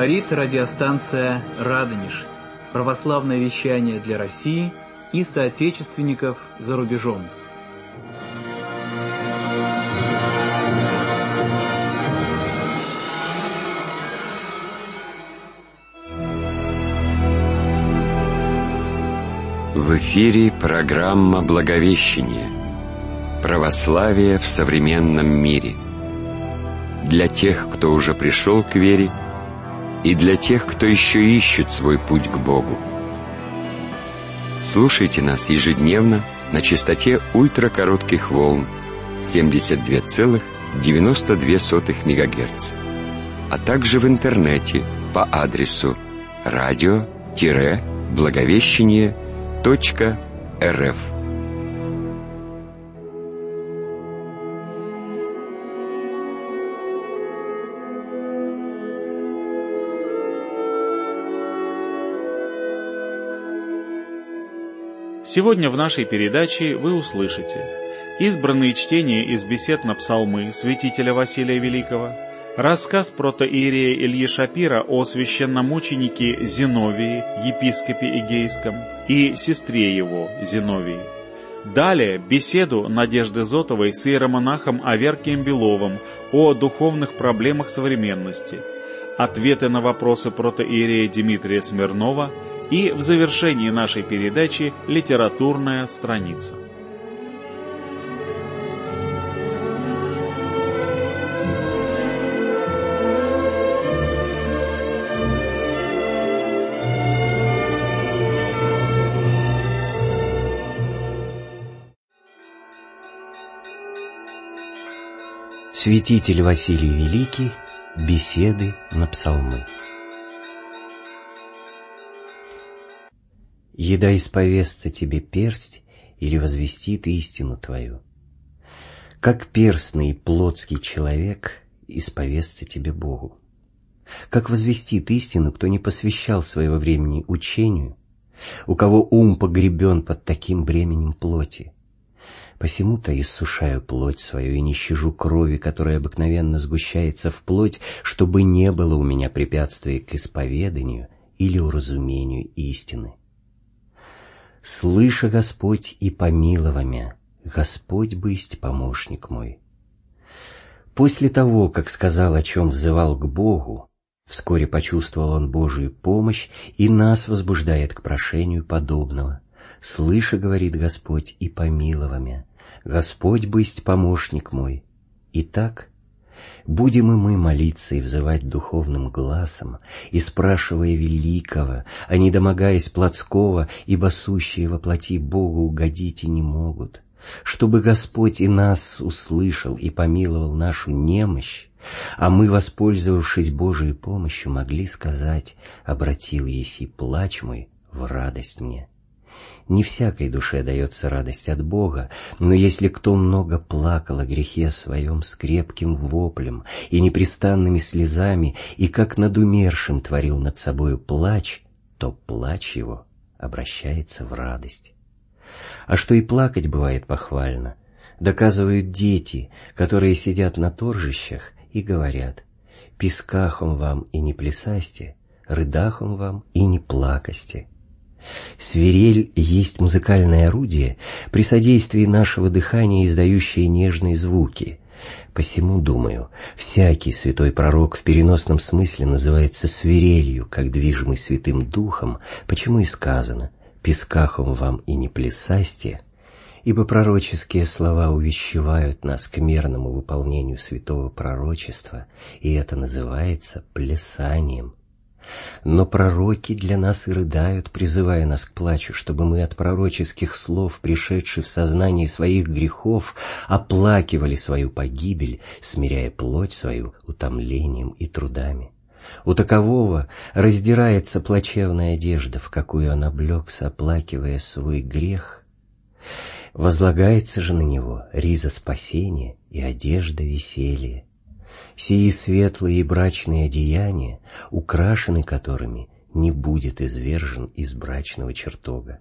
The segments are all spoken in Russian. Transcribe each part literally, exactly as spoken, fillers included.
Говорит радиостанция «Радонеж». Православное вещание для России и соотечественников за рубежом. В эфире программа «Благовещение. Православие в современном мире». Для тех, кто уже пришел к вере, и для тех, кто еще ищет свой путь к Богу. Слушайте нас ежедневно на частоте ультракоротких волн семьдесят два целых девяносто две сотых мегагерца, а также в интернете по адресу радио-благовещение точка рф. Сегодня в нашей передаче вы услышите избранные чтения из бесед на псалмы святителя Василия Великого, рассказ протоиерея Ильи Шапира о священномученике Зиновии, епископе Эгейском, и сестре его, Зиновии. Далее беседу Надежды Зотовой с иеромонахом Аверкием Беловым о духовных проблемах современности, ответы на вопросы протоиерея Дмитрия Смирнова и в завершении нашей передачи литературная страница. Святитель Василий Великий. Беседы на псалмы. Еда исповестся тебе персть или возвестит истину твою. Как перстный и плотский человек исповестся тебе Богу. Как возвестит истину, кто не посвящал своего времени учению, у кого ум погребен под таким бременем плоти. Посему-то иссушаю плоть свою и не щажу крови, которая обыкновенно сгущается в плоть, чтобы не было у меня препятствий к исповеданию или уразумению истины. Слыша, Господь, и помилова мя, Господь бысть помощник мой. После того, как сказал, о чем взывал к Богу, вскоре почувствовал он Божию помощь и нас возбуждает к прошению подобного. Слыша, говорит Господь, и помилова мя, Господь бысть помощник мой. Итак, будем и мы молиться и взывать духовным гласом, и спрашивая великого, а не домогаясь плотского, ибо сущие во плоти Богу угодить и не могут, чтобы Господь и нас услышал и помиловал нашу немощь, а мы, воспользовавшись Божией помощью, могли сказать: «Обратил еси плач мой в радость мне». Не всякой душе дается радость от Бога, но если кто много плакал о грехе своем с крепким воплем и непрестанными слезами, и как над умершим творил над собою плач, то плач его обращается в радость. А что и плакать бывает похвально, доказывают дети, которые сидят на торжищах и говорят: «Пискахом вам и не плясасте, рыдахом вам и не плакасте». Свирель есть музыкальное орудие, при содействии нашего дыхания издающее нежные звуки. Посему, думаю, всякий святой пророк в переносном смысле называется свирелью, как движимый Святым Духом, почему и сказано: «Пискахом вам и не плясасте», ибо пророческие слова увещевают нас к мерному выполнению святого пророчества, и это называется плясанием. Но пророки для нас и рыдают, призывая нас к плачу, чтобы мы от пророческих слов, пришедших в сознание своих грехов, оплакивали свою погибель, смиряя плоть свою утомлением и трудами. У такового раздирается плачевная одежда, в какую он облегся, оплакивая свой грех. Возлагается же на него риза спасения и одежда веселья. Сии светлые и брачные одеяния, украшены которыми не будет извержен из брачного чертога.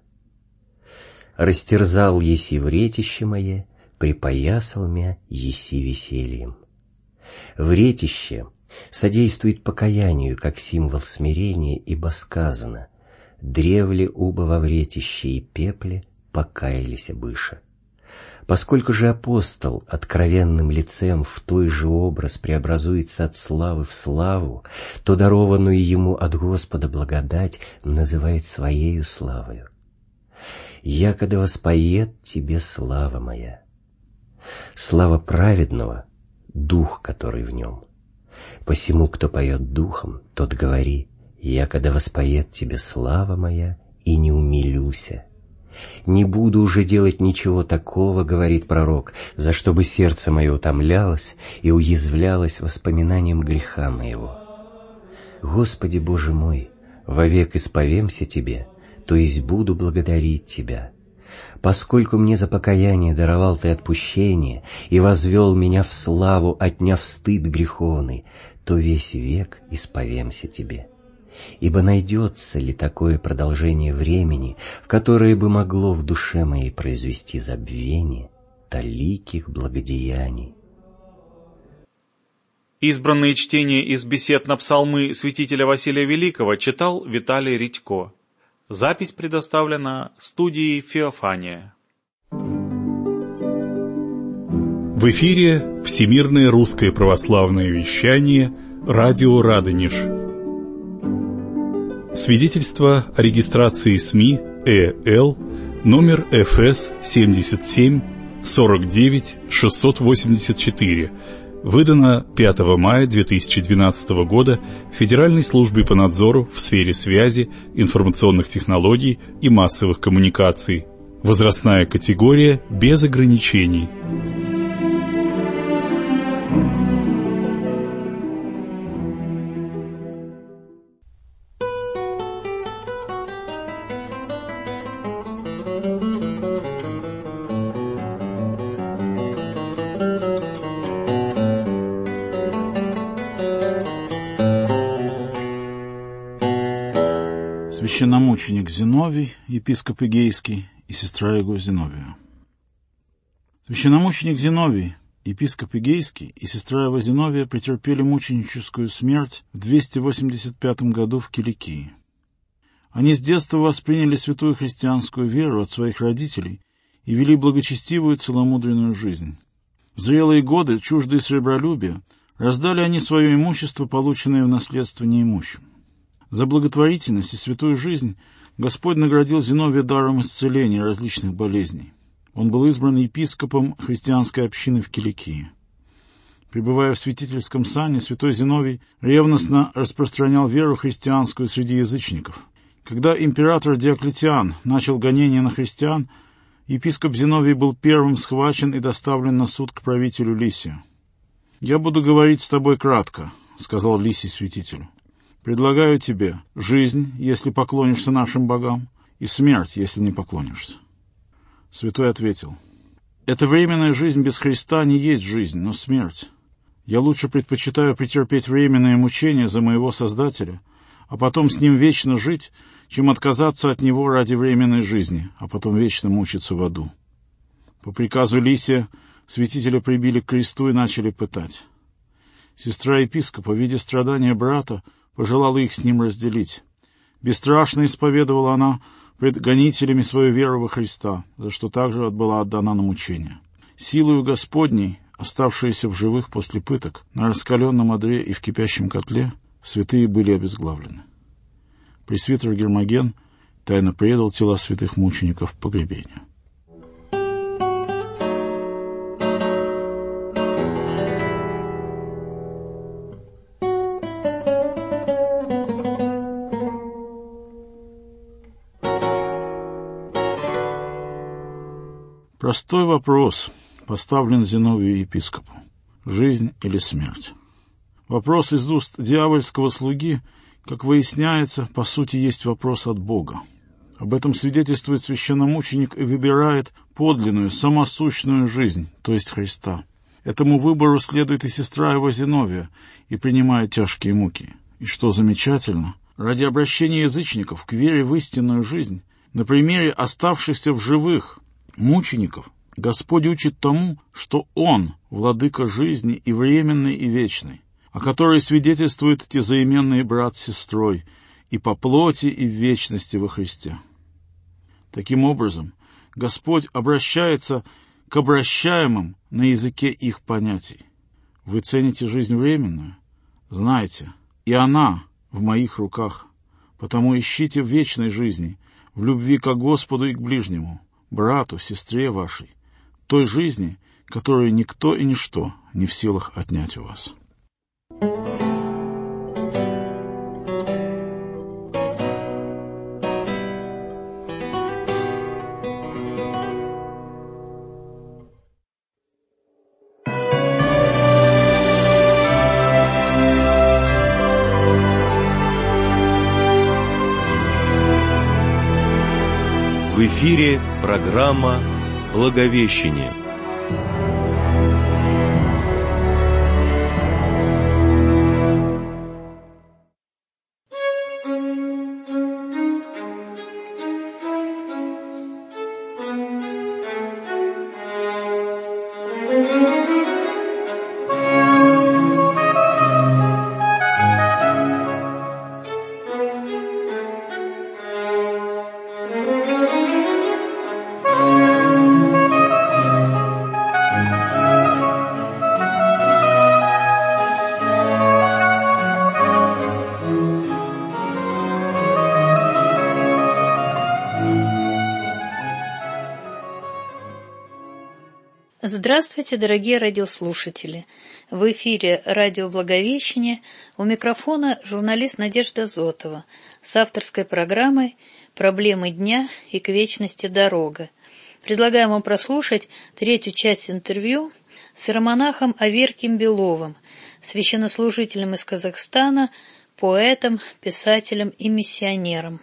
Растерзал еси вретище мое, припоясал мя еси весельем. Вретище содействует покаянию, как символ смирения, ибо сказано: «Древле уба во вретище и пепле покаялись быша». Поскольку же апостол откровенным лицем в той же образ преобразуется от славы в славу, то дарованную ему от Господа благодать называет своею славою. «Якогда воспоет тебе слава моя». Слава праведного — дух, который в нем. Посему, кто поет духом, тот говори: «Якогда воспоет тебе слава моя, и не умилюся». «Не буду уже делать ничего такого, — говорит пророк, — за что бы сердце мое утомлялось и уязвлялось воспоминанием греха моего. Господи Боже мой, вовек исповемся Тебе, то есть буду благодарить Тебя. Поскольку мне за покаяние даровал Ты отпущение и возвел меня в славу, отняв стыд греховный, то весь век исповемся Тебе. Ибо найдется ли такое продолжение времени, в которое бы могло в душе моей произвести забвение таликих благодеяний?» Избранные чтения из бесед на псалмы святителя Василия Великого читал Виталий Редько. Запись предоставлена студией Феофания. В эфире Всемирное русское православное вещание «Радио Радонеж». Свидетельство о регистрации СМИ Э Л номер Ф С семьдесят семь сорок девять шестьсот восемьдесят четыре, выдано пятого мая две тысячи двенадцатого года Федеральной службой по надзору в сфере связи, информационных технологий и массовых коммуникаций. Возрастная категория без ограничений. Священномученик Зиновий, епископ Эгейский, и сестра его Зиновия. Священномученик Зиновий, епископ Эгейский, и сестра его Зиновия претерпели мученическую смерть в двести восемьдесят пятом году в Киликии. Они с детства восприняли святую христианскую веру от своих родителей и вели благочестивую целомудренную жизнь. В зрелые годы, чуждые сребролюбия, раздали они свое имущество, полученное в наследство неимущим. За благотворительность и святую жизнь Господь наградил Зиновия даром исцеления различных болезней. Он был избран епископом христианской общины в Киликии. Пребывая в святительском сане, святой Зиновий ревностно распространял веру христианскую среди язычников. Когда император Диоклетиан начал гонения на христиан, епископ Зиновий был первым схвачен и доставлен на суд к правителю Лисию. «Я буду говорить с тобой кратко», — сказал Лисий святителю. «Предлагаю тебе жизнь, если поклонишься нашим богам, и смерть, если не поклонишься». Святой ответил: «Эта временная жизнь без Христа не есть жизнь, но смерть. Я лучше предпочитаю претерпеть временное мучение за моего Создателя, а потом с Ним вечно жить, чем отказаться от Него ради временной жизни, а потом вечно мучиться в аду». По приказу Лисия святителя прибили к кресту и начали пытать. Сестра епископа, видя страдания брата, пожелала их с ним разделить. Бесстрашно исповедовала она пред гонителями свою веру во Христа, за что также была отдана на мучение. Силою Господней, оставшиеся в живых после пыток, на раскаленном одре и в кипящем котле, святые были обезглавлены. Пресвитер Гермоген тайно предал тела святых мучеников погребению. Простой вопрос поставлен Зиновию епископу: жизнь или смерть? Вопрос из уст дьявольского слуги, как выясняется, по сути есть вопрос от Бога. Об этом свидетельствует священномученик и выбирает подлинную, самосущную жизнь, то есть Христа. Этому выбору следует и сестра его Зиновия, и принимает тяжкие муки. И что замечательно, ради обращения язычников к вере в истинную жизнь, на примере оставшихся в живых мучеников, Господь учит тому, что Он — владыка жизни и временной, и вечной, о которой свидетельствуют тезаименные брат с сестрой и по плоти, и в вечности во Христе. Таким образом, Господь обращается к обращаемым на языке их понятий. Вы цените жизнь временную? Знайте, и она в моих руках. Потому ищите в вечной жизни, в любви к Господу и к ближнему, брату, сестре вашей, той жизни, которую никто и ничто не в силах отнять у вас. В эфире программа «Благовещение». Здравствуйте, дорогие радиослушатели! В эфире радио «Благовещение», у микрофона журналист Надежда Зотова с авторской программой «Проблемы дня и к вечности дорога». Предлагаем вам прослушать третью часть интервью с иеромонахом Аверкием Беловым, священнослужителем из Казахстана, поэтом, писателем и миссионером.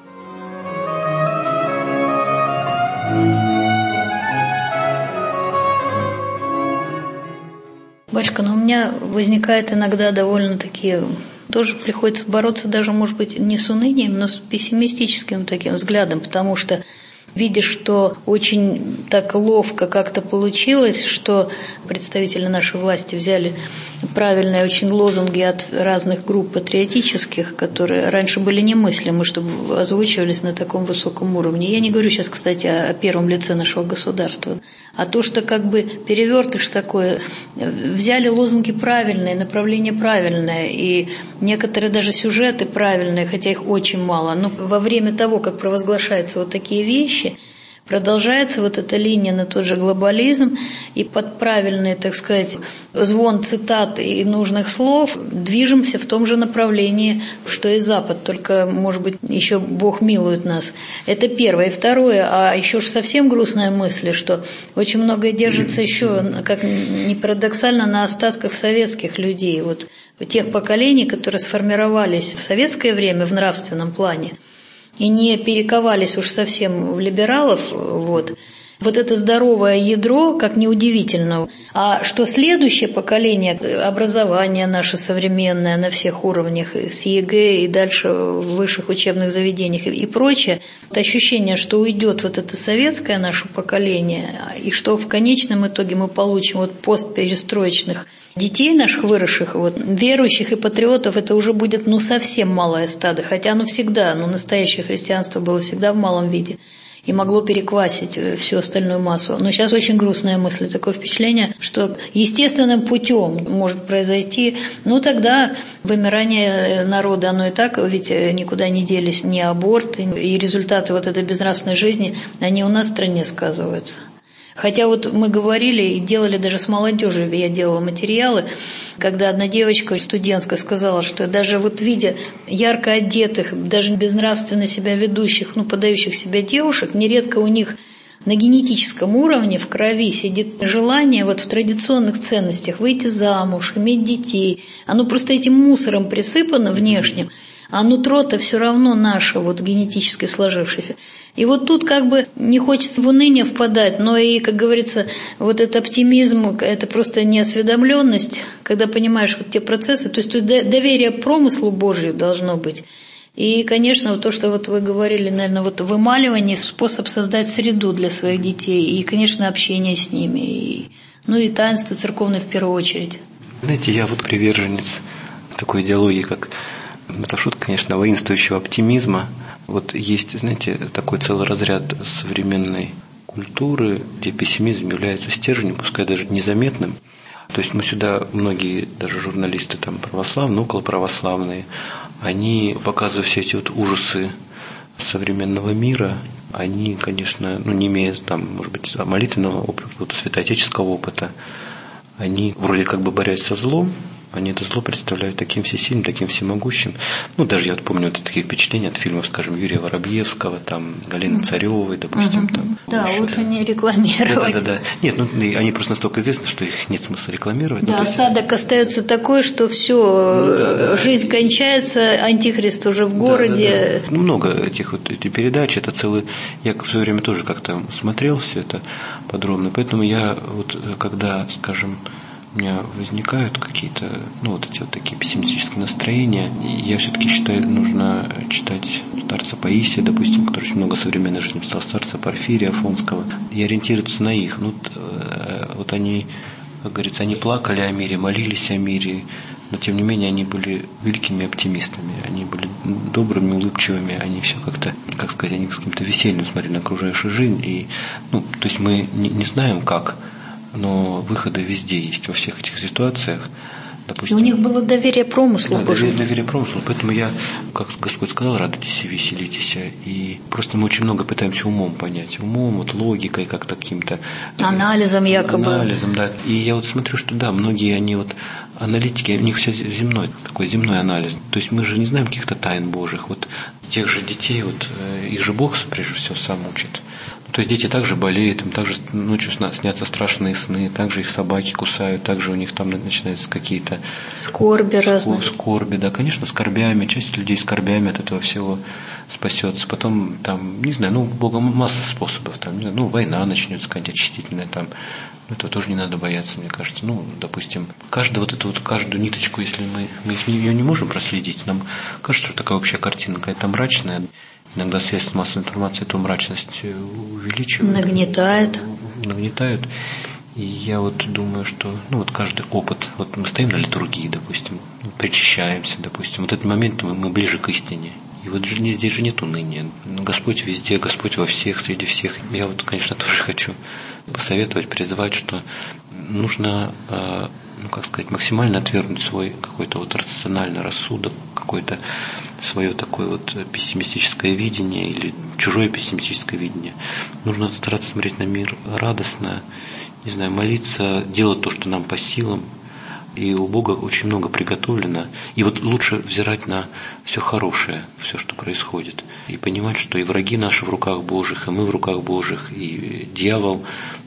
Батюшка, но у меня возникает иногда довольно-таки, тоже приходится бороться даже, может быть, не с унынием, но с пессимистическим таким взглядом, потому что видишь, что очень так ловко как-то получилось, что представители нашей власти взяли правильные очень лозунги от разных групп патриотических, которые раньше были немыслимы, чтобы озвучивались на таком высоком уровне. Я не говорю сейчас, кстати, о первом лице нашего государства, а то, что как бы перевертыш такой, взяли лозунги правильные, направление правильное, и некоторые даже сюжеты правильные, хотя их очень мало, но во время того, как провозглашаются вот такие вещи, продолжается вот эта линия на тот же глобализм, и под правильный, так сказать, звон цитат и нужных слов движемся в том же направлении, что и Запад, только, может быть, еще Бог милует нас. Это первое. И второе, а еще же совсем грустная мысль, что очень многое держится еще, как ни парадоксально, на остатках советских людей, вот тех поколений, которые сформировались в советское время в нравственном плане, и не перековались уж совсем в либералов, вот. Вот это здоровое ядро, как неудивительно. А что следующее поколение, образование наше современное на всех уровнях, с ЕГЭ и дальше в высших учебных заведениях и прочее, это ощущение, что уйдет вот это советское наше поколение, и что в конечном итоге мы получим вот постперестроечных детей наших выросших, вот, верующих и патриотов, это уже будет ну совсем малое стадо, хотя оно всегда, ну настоящее христианство было всегда в малом виде и могло переквасить всю остальную массу. Но сейчас очень грустная мысль, такое впечатление, что естественным путем может произойти, ну тогда вымирание народа, оно и так, ведь никуда не делись ни аборты, и результаты вот этой безнравственной жизни, они у нас в стране сказываются. Хотя вот мы говорили и делали даже с молодежью, я делала материалы, когда одна девочка студентка сказала, что даже вот видя ярко одетых, даже безнравственно себя ведущих, ну, подающих себя девушек, нередко у них на генетическом уровне в крови сидит желание вот в традиционных ценностях выйти замуж, иметь детей. Оно просто этим мусором присыпано внешним, а нутро-то все равно наше, вот генетически сложившееся. И вот тут как бы не хочется в уныние впадать, но и, как говорится, вот этот оптимизм, это просто неосведомленность, когда понимаешь вот те процессы, то есть, то есть доверие промыслу Божию должно быть. И, конечно, вот то, что вот вы говорили, наверное, вот вымаливание, способ создать среду для своих детей, и, конечно, общение с ними, и, ну и таинство церковное в первую очередь. Знаете, я вот приверженец такой идеологии, как, это шутка, конечно, воинствующего оптимизма. Вот есть, знаете, такой целый разряд современной культуры, где пессимизм является стержнем, пускай даже незаметным. То есть мы сюда, многие даже журналисты там православные, околоправославные, они показывают все эти вот ужасы современного мира, они, конечно, ну, не имея там, может быть, молитвенного опыта, святоотеческого опыта, они вроде как бы борясь со злом, они это зло представляют таким всесильным, таким всемогущим. Ну, даже я вот помню вот такие впечатления от фильмов, скажем, Юрия Воробьевского, там, Галины Царевой, допустим. Угу. Там, да, лучше там не рекламировать. Да, да, да. Нет, ну, они просто настолько известны, что их нет смысла рекламировать. Да, ну, есть... осадок остается такой, что все, ну, да, да, жизнь да. кончается, антихрист уже в городе. Да, да, да. Ну, много этих вот этих передач, это целый... Я в свое время тоже как-то смотрел все это подробно, поэтому я вот, когда, скажем, у меня возникают какие-то, ну, вот эти вот такие пессимистические настроения, и я все-таки считаю, нужно читать старца Паисия, допустим, который очень много современной жизни писал, старца Порфирия Афонского, и ориентироваться на их. Ну, вот они, как говорится, они плакали о мире, молились о мире, но тем не менее они были великими оптимистами, они были добрыми, улыбчивыми, они все как-то, как сказать, они с каким-то весельем смотрели на окружающую жизнь, и, ну, то есть мы не, не знаем, как, но выходы везде есть, во всех этих ситуациях. Допустим, у них было доверие промыслу. Да, доверие, доверие промыслу. Поэтому я, как Господь сказал, радуйтесь и веселитесь. И просто мы очень много пытаемся умом понять. Умом, вот логикой, как-то каким-то... Анализом якобы. Анализом, да. И я вот смотрю, что да, многие они вот аналитики, у них все земной, такой земной анализ. То есть мы же не знаем каких-то тайн Божьих. Вот тех же детей, вот их же Бог, прежде всего, сам учит. То есть дети также болеют, им также ночью снятся страшные сны, также их собаки кусают, также у них там начинаются какие-то скорби разные. Скорби, да, конечно, скорбями, часть людей скорбями от этого всего спасется. Потом там, не знаю, ну, Богом масса способов, там, не знаю, ну, война начнется какая-нибудь очистительная, там, этого тоже не надо бояться, мне кажется. Ну, допустим, каждую вот эту вот, каждую ниточку, если мы, мы ее не можем проследить, нам кажется, что такая общая картина какая-то мрачная. Иногда средства массовой информации эту мрачность увеличивают. Нагнетает. Нагнетают. И я вот думаю, что ну вот каждый опыт, вот мы стоим на литургии, допустим, причащаемся, допустим, вот этот момент мы, мы ближе к истине. И вот здесь же нет уныния. Господь везде, Господь во всех, среди всех. Я вот, конечно, тоже хочу посоветовать, призывать, что нужно, ну, как сказать, максимально отвергнуть свой какой-то вот рациональный рассудок, какой-то свое такое вот пессимистическое видение или чужое пессимистическое видение. Нужно стараться смотреть на мир радостно, не знаю, молиться, делать то, что нам по силам. И у Бога очень много приготовлено. И вот лучше взирать на все хорошее, все, что происходит. И понимать, что и враги наши в руках Божьих, и мы в руках Божьих, и дьявол,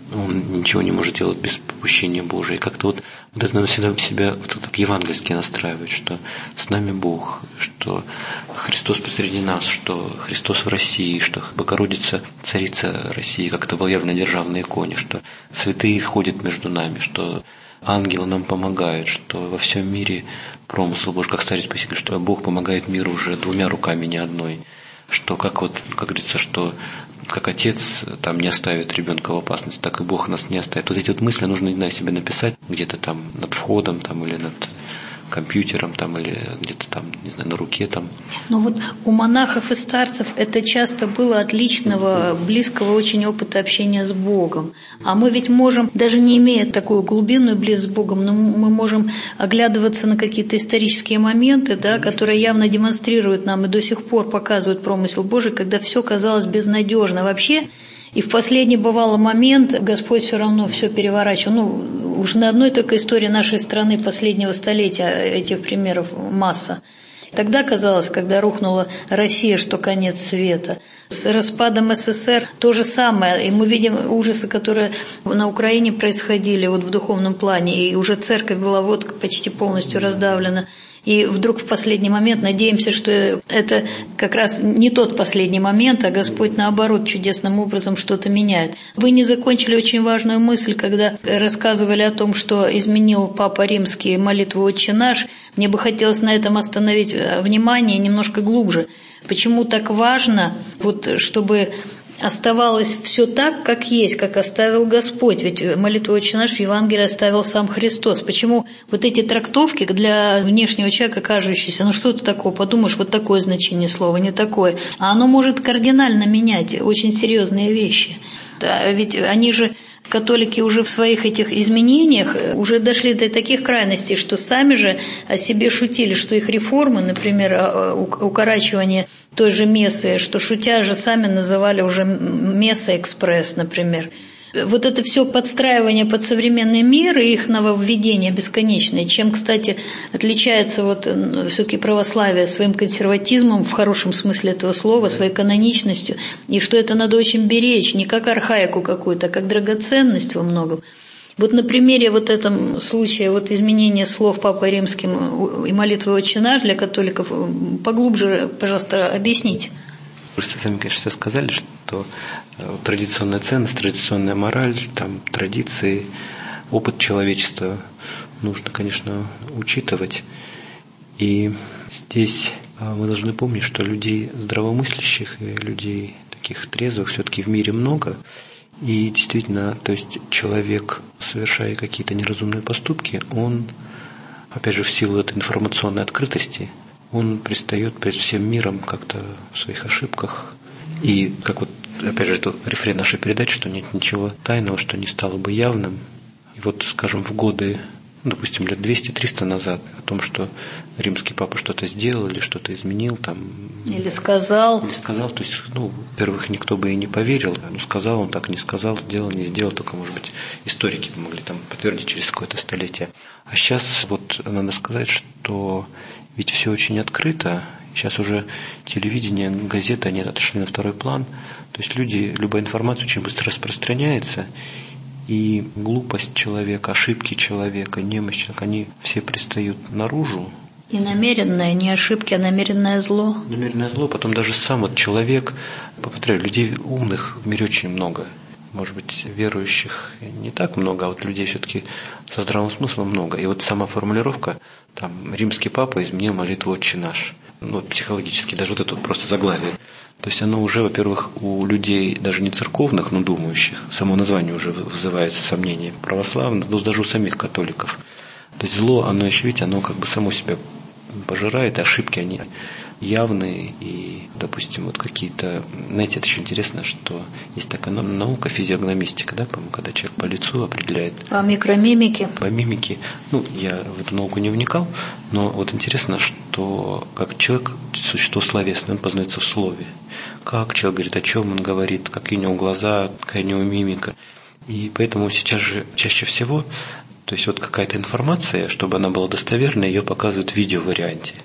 он ничего не может делать без попущения Божия. И как-то вот, вот это надо всегда себя вот так евангельски настраивать, что с нами Бог, что Христос посреди нас, что Христос в России, что Богородица, Царица России, как это было явно на державной иконе, что святые ходят между нами, что ангелы нам помогают, что во всем мире промысл Божий, как старец Спаситель, что Бог помогает миру уже двумя руками, не одной. Что как вот, как говорится, что как отец там не оставит ребенка в опасности, так и Бог нас не оставит. Вот эти вот мысли нужно на себе написать где-то там над входом там, или над компьютером там, или где-то там, не знаю, на руке там. Ну вот у монахов и старцев это часто было от личного, близкого очень опыта общения с Богом. А мы ведь можем, даже не имея такую глубинную близость с Богом, но мы можем оглядываться на какие-то исторические моменты, да, которые явно демонстрируют нам и до сих пор показывают промысел Божий, когда все казалось безнадежно вообще. И в последний бывало момент Господь все равно все переворачивал. Ну, уж на одной только истории нашей страны последнего столетия этих примеров масса. Тогда казалось, когда рухнула Россия, что конец света. С распадом СССР то же самое. И мы видим ужасы, которые на Украине происходили вот в духовном плане. И уже церковь была вот почти полностью раздавлена. И вдруг в последний момент надеемся, что это как раз не тот последний момент, а Господь, наоборот, чудесным образом что-то меняет. Вы не закончили очень важную мысль, когда рассказывали о том, что изменил Папа Римский молитву «Отче наш». Мне бы хотелось на этом остановить внимание немножко глубже. Почему так важно, вот, чтобы оставалось все так, как есть, как оставил Господь. Ведь молитву «Отче наш» в Евангелии оставил сам Христос. Почему вот эти трактовки для внешнего человека кажущиеся, ну что это такое, подумаешь, вот такое значение слова, не такое. А оно может кардинально менять очень серьезные вещи. Да, ведь они же, католики, уже в своих этих изменениях уже дошли до таких крайностей, что сами же о себе шутили, что их реформы, например, укорачивание той же мессы, что шутя же сами называли уже месса-экспресс, например. Вот это все подстраивание под современный мир и их нововведение бесконечное, чем, кстати, отличается вот все-таки православие своим консерватизмом, в хорошем смысле этого слова, своей каноничностью, и что это надо очень беречь, не как архаику какую-то, а как драгоценность во многом. Вот на примере вот этом случая вот изменения слов Папой Римским и молитвы «Отче наш» для католиков, поглубже, пожалуйста, объясните. Вы сами, конечно, все сказали, что традиционная ценность, традиционная мораль, там, традиции, опыт человечества нужно, конечно, учитывать. И здесь мы должны помнить, что людей здравомыслящих и людей таких трезвых все-таки в мире много. И действительно, то есть человек, совершая какие-то неразумные поступки, он, опять же, в силу этой информационной открытости, он предстает перед всем миром как-то в своих ошибках. И, как вот, опять же, это рефрен нашей передачи, что нет ничего тайного, что не стало бы явным. И вот, скажем, в годы, ну, допустим, лет двести-триста назад, о том, что римский папа что-то сделал или что-то изменил, там... Или сказал. Или сказал, то есть, ну, во-первых, никто бы и не поверил. Ну, сказал он так, не сказал, сделал, не сделал, только, может быть, историки могли там подтвердить через какое-то столетие. А сейчас вот надо сказать, что ведь все очень открыто. Сейчас уже телевидение, газеты, они отошли на второй план. То есть люди, любая информация очень быстро распространяется. И глупость человека, ошибки человека, немощь человека, они все предстают наружу. И намеренное, не ошибки, а намеренное зло. Намеренное зло, потом даже сам вот человек, повторяю, людей умных в мире очень много. Может быть, верующих не так много, а вот людей все-таки со здравым смыслом много. И вот сама формулировка, там, римский папа изменил молитву «Отче наш». Ну, психологически, даже вот это вот просто заглавие. То есть оно уже, во-первых, у людей даже не церковных, но думающих, само название уже вызывает сомнения православных, но даже у самих католиков. То есть зло, оно еще, видите, оно как бы само себя пожирает, ошибки, они явные, и, допустим, вот какие-то, знаете, это еще интересно, что есть такая наука физиогномистика, да, по-моему, когда человек по лицу определяет. По микромимике. По мимике. Ну, я в эту науку не вникал, но вот интересно, что как человек, существо словесное, он познается в слове. Как человек говорит, о чем он говорит, какие у него глаза, какая у него мимика. И поэтому сейчас же чаще всего, то есть вот какая-то информация, чтобы она была достоверной, ее показывают в видеоварианте.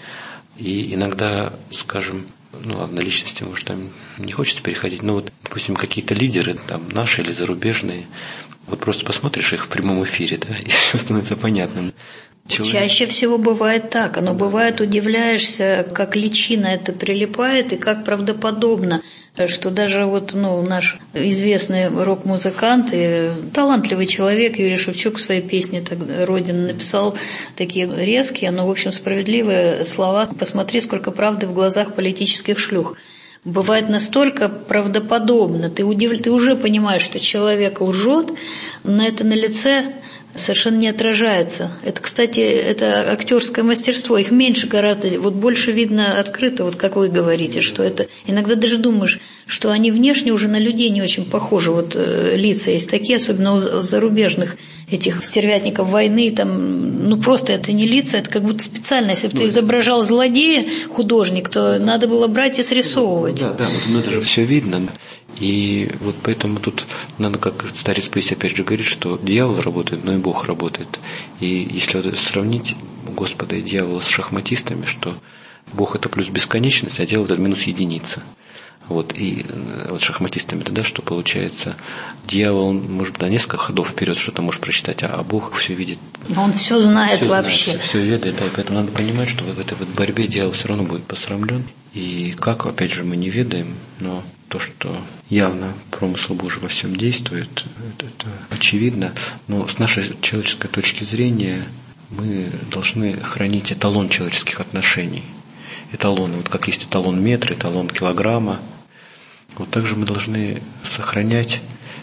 И иногда, скажем, ну ладно, личности, может, там не хочется переходить, но вот, допустим, какие-то лидеры, там, наши или зарубежные, вот просто посмотришь их в прямом эфире, да, и все становится понятным. Человек... Чаще всего бывает так. Оно бывает, удивляешься, как личина это прилипает и как правдоподобно, что даже вот, ну, наш известный рок-музыкант и талантливый человек Юрий Шевчук в своей песне так, «Родина» написал такие резкие, но, в общем, справедливые слова: «Посмотри, сколько правды в глазах политических шлюх». Бывает настолько правдоподобно, ты, удив... ты уже понимаешь, что человек лжет, но это на лице совершенно не отражается. Это, кстати, это актерское мастерство. Их меньше гораздо, вот больше видно открыто, вот как вы говорите, что это... Иногда даже думаешь, что они внешне уже на людей не очень похожи. Вот э, лица есть такие, особенно у зарубежных этих стервятников войны, там, ну просто это не лица, это как будто специально. Если бы ты изображал злодея, художник, то надо было брать и срисовывать. Да, да, ну это же все видно. И вот поэтому тут надо, как старец Паисий опять же говорит, что дьявол работает, но и Бог работает. И если вот сравнить Господа и дьявола с шахматистами, что Бог это плюс бесконечность, а дьявол это минус единица. Вот, и вот шахматистами тогда что получается? Дьявол, он, может быть, на несколько ходов вперед что-то может прочитать, а Бог все видит. Он все знает все вообще. Знает, все, все ведает, да, и поэтому надо понимать, что в этой вот борьбе дьявол все равно будет посрамлен. И как, опять же, мы не ведаем, но то, что явно промысл Божий во всем действует, это, это очевидно. Но с нашей человеческой точки зрения мы должны хранить эталон человеческих отношений. Эталоны, вот как есть эталон метра, эталон килограмма. Вот также мы должны сохранять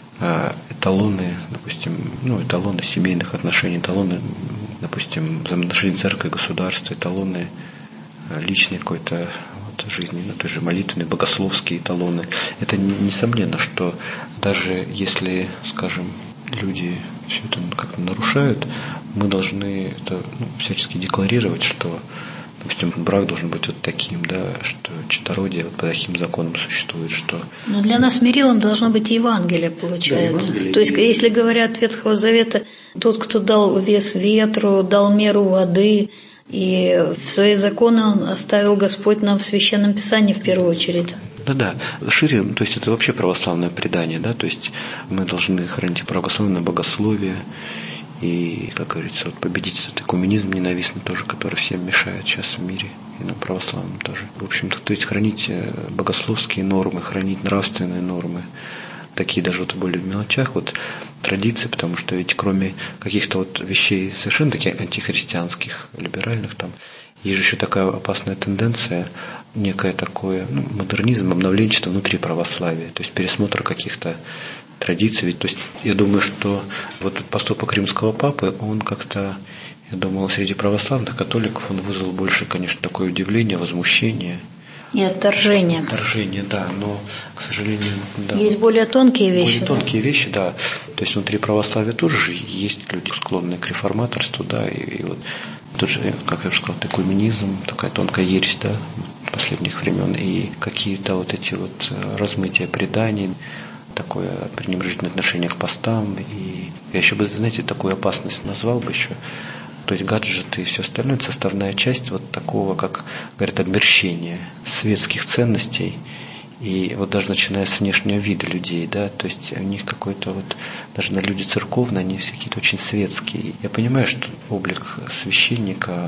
эталоны, допустим, ну, эталоны семейных отношений, эталоны, допустим, взаимоотношений церкви и государства, эталоны личной какой-то вот, жизни, ну, той же молитвенные, богословские эталоны. Это несомненно, что даже если, скажем, люди все это как-то нарушают, мы должны это ну, всячески декларировать, что, допустим, брак должен быть вот таким, да, что чадородие вот по таким законам существует, что... Но для нас мерилом должно быть Евангелие, получается. Да, Евангелие. То есть, если говорят от Ветхого Завета, тот, кто дал вес ветру, дал меру воды, и в свои законы он оставил Господь нам в Священном Писании в первую очередь. Да-да, шире, то есть это вообще православное предание, да, то есть мы должны хранить православное богословие и, как говорится, вот победить этот экуменизм ненавистный тоже, который всем мешает сейчас в мире, и нам православным тоже. В общем-то, то есть хранить богословские нормы, хранить нравственные нормы, такие даже вот более в мелочах, вот традиции, потому что ведь кроме каких-то вот вещей совершенно таких антихристианских, либеральных там, есть же еще такая опасная тенденция, некое такое ну, модернизм, обновленчество внутри православия, то есть пересмотр каких-то традиций. Ведь, то есть я думаю, что вот поступок римского папы, он как-то, я думал, среди православных католиков он вызвал больше, конечно, такое удивление, возмущение. И отторжение. Отторжение, да, но, к сожалению, да. Есть более тонкие вещи. Более тонкие да? вещи, да. То есть внутри православия тоже же есть люди, склонные к реформаторству, да, и, и вот тот же, как я уже сказал, экуменизм, такая тонкая ересь, да, последних времен, и какие-то вот эти вот размытия преданий, такое пренебрежительное отношение к постам, и я еще бы, знаете, такую опасность назвал бы еще, то есть гаджеты и все остальное, это составная часть вот такого, как говорят, обмерщения светских ценностей, и вот даже начиная с внешнего вида людей, да, то есть у них какой-то вот, даже на люди церковные, они все какие-то очень светские. Я понимаю, что облик священника,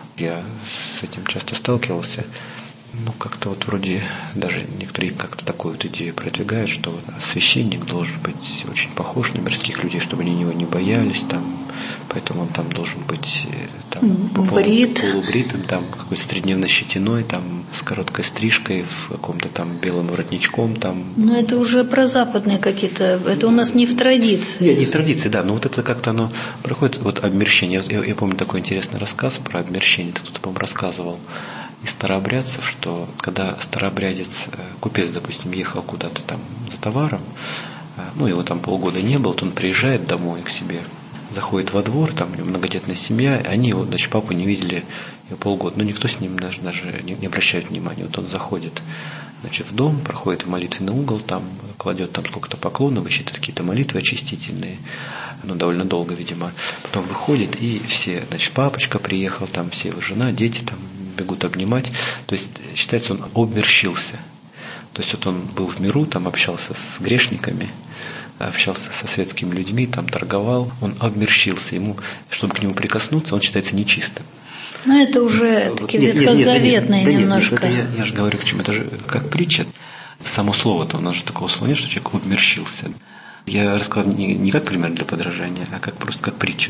я с этим часто сталкивался, ну, как-то вот вроде даже некоторые как-то такую вот идею продвигают, что вот священник должен быть очень похож на мирских людей, чтобы они его не боялись, там, поэтому он там должен быть там, Брит. полубритым, там, какой-то средневной щетиной, там, с короткой стрижкой, в каком-то там белым воротничком. Там. Но это уже про западные какие-то, это у нас не в традиции. Нет, не в традиции, да, но вот это как-то оно проходит, вот обмерщение. Я, я помню такой интересный рассказ про обмерщение, кто-то, по-моему, рассказывал из старообрядцев, что когда старообрядец, купец, допустим, ехал куда-то там за товаром, ну, его там полгода не было, то он приезжает домой к себе, заходит во двор, там у него многодетная семья, они его, значит, папу не видели его полгода, но никто с ним даже, даже не, не обращает внимания. Вот он заходит, значит, в дом, проходит в молитвенный угол, там кладет там сколько-то поклонов, вычитывает какие-то молитвы очистительные, ну, довольно долго, видимо. Потом выходит, и все, значит, папочка приехал, там все его жена, дети там бегут обнимать. То есть считается, он обмерщился. То есть вот он был в миру, там общался с грешниками, общался со светскими людьми, там торговал, он обмерщился. Ему, чтобы к нему прикоснуться, он считается нечистым. Ну, это уже вот, такие ветхозаветные да немножко. Нет, нет, это я, я же говорю к чему, это же как притча. Само слово-то, у нас же такого слова нет, что человек обмерщился. Я рассказал не, не как пример для подражания, а как просто как притчу.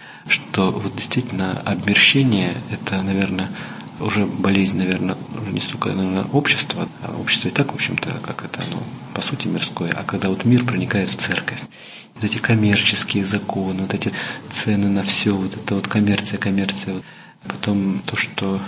Что вот действительно обмерщение, это, наверное, уже болезнь, наверное, уже не столько, наверное, общества, а общество и так, в общем-то, как это, ну, по сути, мирское, а когда вот мир проникает в церковь. Вот эти коммерческие законы, вот эти цены на все, вот это вот коммерция, коммерция. Потом то, что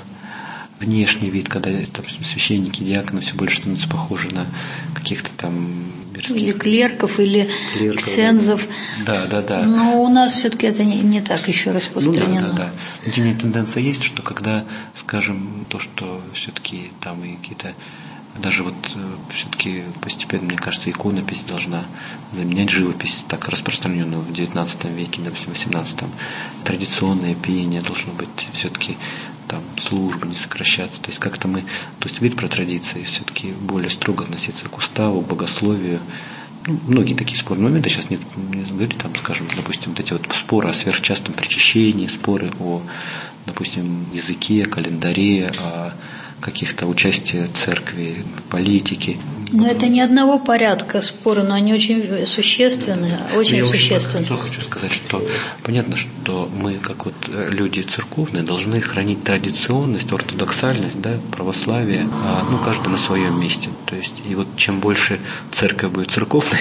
внешний вид, когда, допустим, священники, диаконы все больше становятся похожи на каких-то там мирских... Или клерков, или клерков, ксензов. Да, да, да. Но у нас все-таки это не, не так еще распространено. Ну, да, да, да. Но тем не менее тенденция есть, что когда, скажем, то, что все-таки там и какие-то... Даже вот все-таки постепенно, мне кажется, иконопись должна заменять живопись, так распространенную в девятнадцатом веке, допустим, в восемнадцатом. Традиционное пение должно быть все-таки там службы не сокращаться. То есть как-то мы, то есть говорить про традиции, все-таки более строго относиться к уставу, богословию. Ну, многие такие спорные моменты сейчас нет, не говорить, там, скажем, допустим, вот эти вот споры о сверхчастом причащении, споры о, допустим, языке, календаре, о каких-то участия церкви, политики. Но это не одного порядка споры, но они очень существенные, очень я существенные. Я хочу сказать, что понятно, что мы, как вот люди церковные, должны хранить традиционность, ортодоксальность, да, православие, а, ну, каждый на своем месте. То есть, и вот чем больше церковь будет церковной,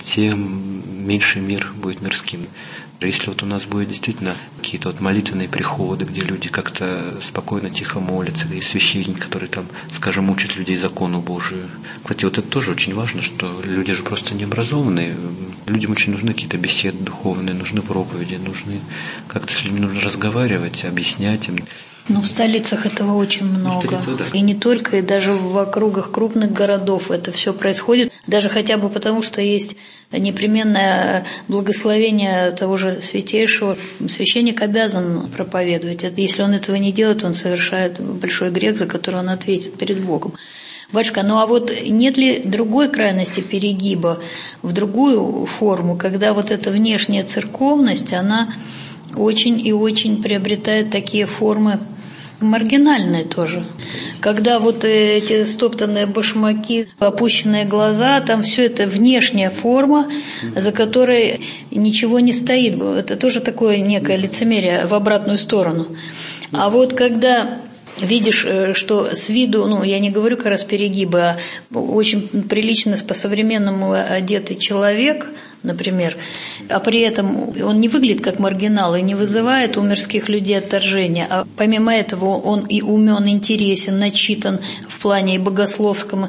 тем меньше мир будет мирским. Если вот у нас будет действительно какие-то вот молитвенные приходы, где люди как-то спокойно, тихо молятся, и священник, который там, скажем, учит людей закону Божию. Кстати, вот это тоже очень важно, что люди же просто не образованные. Людям очень нужны какие-то беседы духовные, нужны проповеди, нужны как-то с людьми нужно разговаривать, объяснять им. Ну, в столицах этого очень много. Ну, да. И не только, и даже в округах крупных городов это все происходит. Даже хотя бы потому, что есть непременное благословение того же Святейшего. Священник обязан проповедовать. Если он этого не делает, он совершает большой грех, за который он ответит перед Богом. Батюшка, ну а вот нет ли другой крайности перегиба в другую форму, когда вот эта внешняя церковность, она очень и очень приобретает такие формы маргинальные тоже. Когда вот эти стоптанные башмаки, опущенные глаза, там все это внешняя форма, за которой ничего не стоит. Это тоже такое некое лицемерие в обратную сторону. А вот когда видишь, что с виду, ну, я не говорю как раз перегиба, а очень прилично по-современному одетый человек, например, а при этом он не выглядит как маргинал и не вызывает у мирских людей отторжения, а помимо этого он и умен, интересен, начитан в плане и богословском,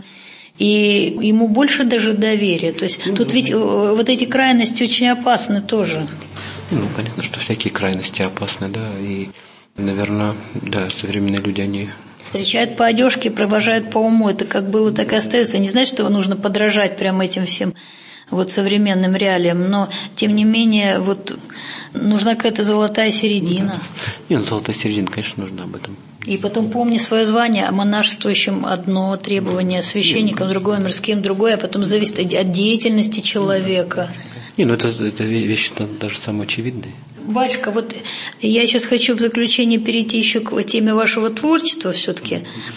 и ему больше даже доверия. То есть тут ведь вот эти крайности очень опасны тоже. Ну, понятно, что всякие крайности опасны, да, и, наверное, да, современные люди, они... Встречают по одежке, провожают по уму. Это как было, так и остается. Не значит, что нужно подражать прямо этим всем вот современным реалиям, но, тем не менее, вот нужна какая-то золотая середина. Нет, ну, золотая середина, конечно, нужна об этом. И потом помни свое звание, монашествующим одно требование, священникам другое, мирским другое, а потом зависит от деятельности человека. Не, ну это, это вещи даже самые очевидные. Батюшка, вот я сейчас хочу в заключение перейти еще к теме вашего творчества все-таки.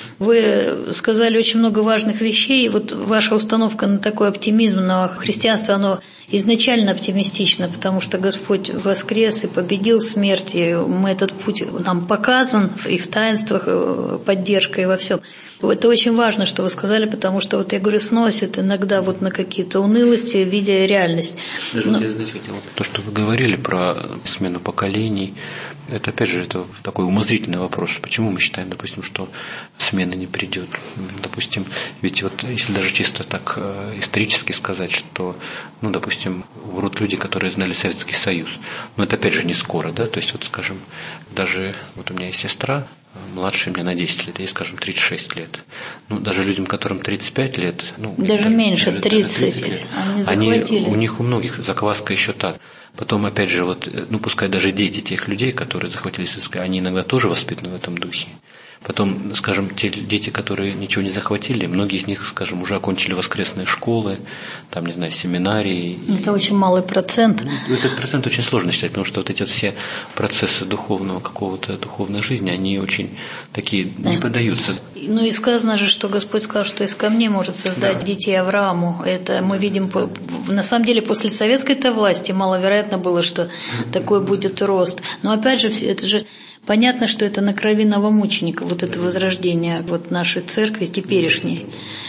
Вы сказали очень много важных вещей, и вот ваша установка на такой оптимизм, на христианство, оно изначально оптимистично, потому что Господь воскрес и победил смерть, и мы этот путь нам показан и в таинствах, поддержка и во всем. Это очень важно, что вы сказали, потому что, вот я говорю, сносит иногда вот на какие-то унылости, видя реальность. Даже, Но... я, знаете, хотел, то, что вы говорили про смену поколений, это, опять же, это такой умозрительный вопрос. Почему мы считаем, допустим, что смена не придет? Допустим, ведь вот если даже чисто так исторически сказать, что, ну, допустим, умрут люди, которые знали Советский Союз. Но это, опять же, не скоро, да? То есть, вот, скажем, даже вот у меня есть сестра, младше меня на десять лет, ей, скажем, тридцать шесть лет. Ну, даже людям, которым тридцать пять лет, ну, даже это, меньше, даже, тридцать, тридцать лет, они захватили. Они, у них у многих закваска еще так. Потом, опять же, вот, ну, пускай даже дети тех людей, которые захватили СССР, они иногда тоже воспитаны в этом духе. Потом, скажем, те дети, которые ничего не захватили, многие из них, скажем, уже окончили воскресные школы, там, не знаю, семинарии. Это и... очень малый процент. Ну, этот процент очень сложно считать, потому что вот эти вот все процессы духовного какого-то, духовной жизни, они очень такие, да, не поддаются. Ну и сказано же, что Господь сказал, что из камней может создать, да, детей Аврааму. Это мы видим, на самом деле, после советской-то власти маловероятно было, что такой будет рост. Но опять же, это же... Понятно, что это на крови новомученика, вот это возрождение вот нашей церкви теперешней.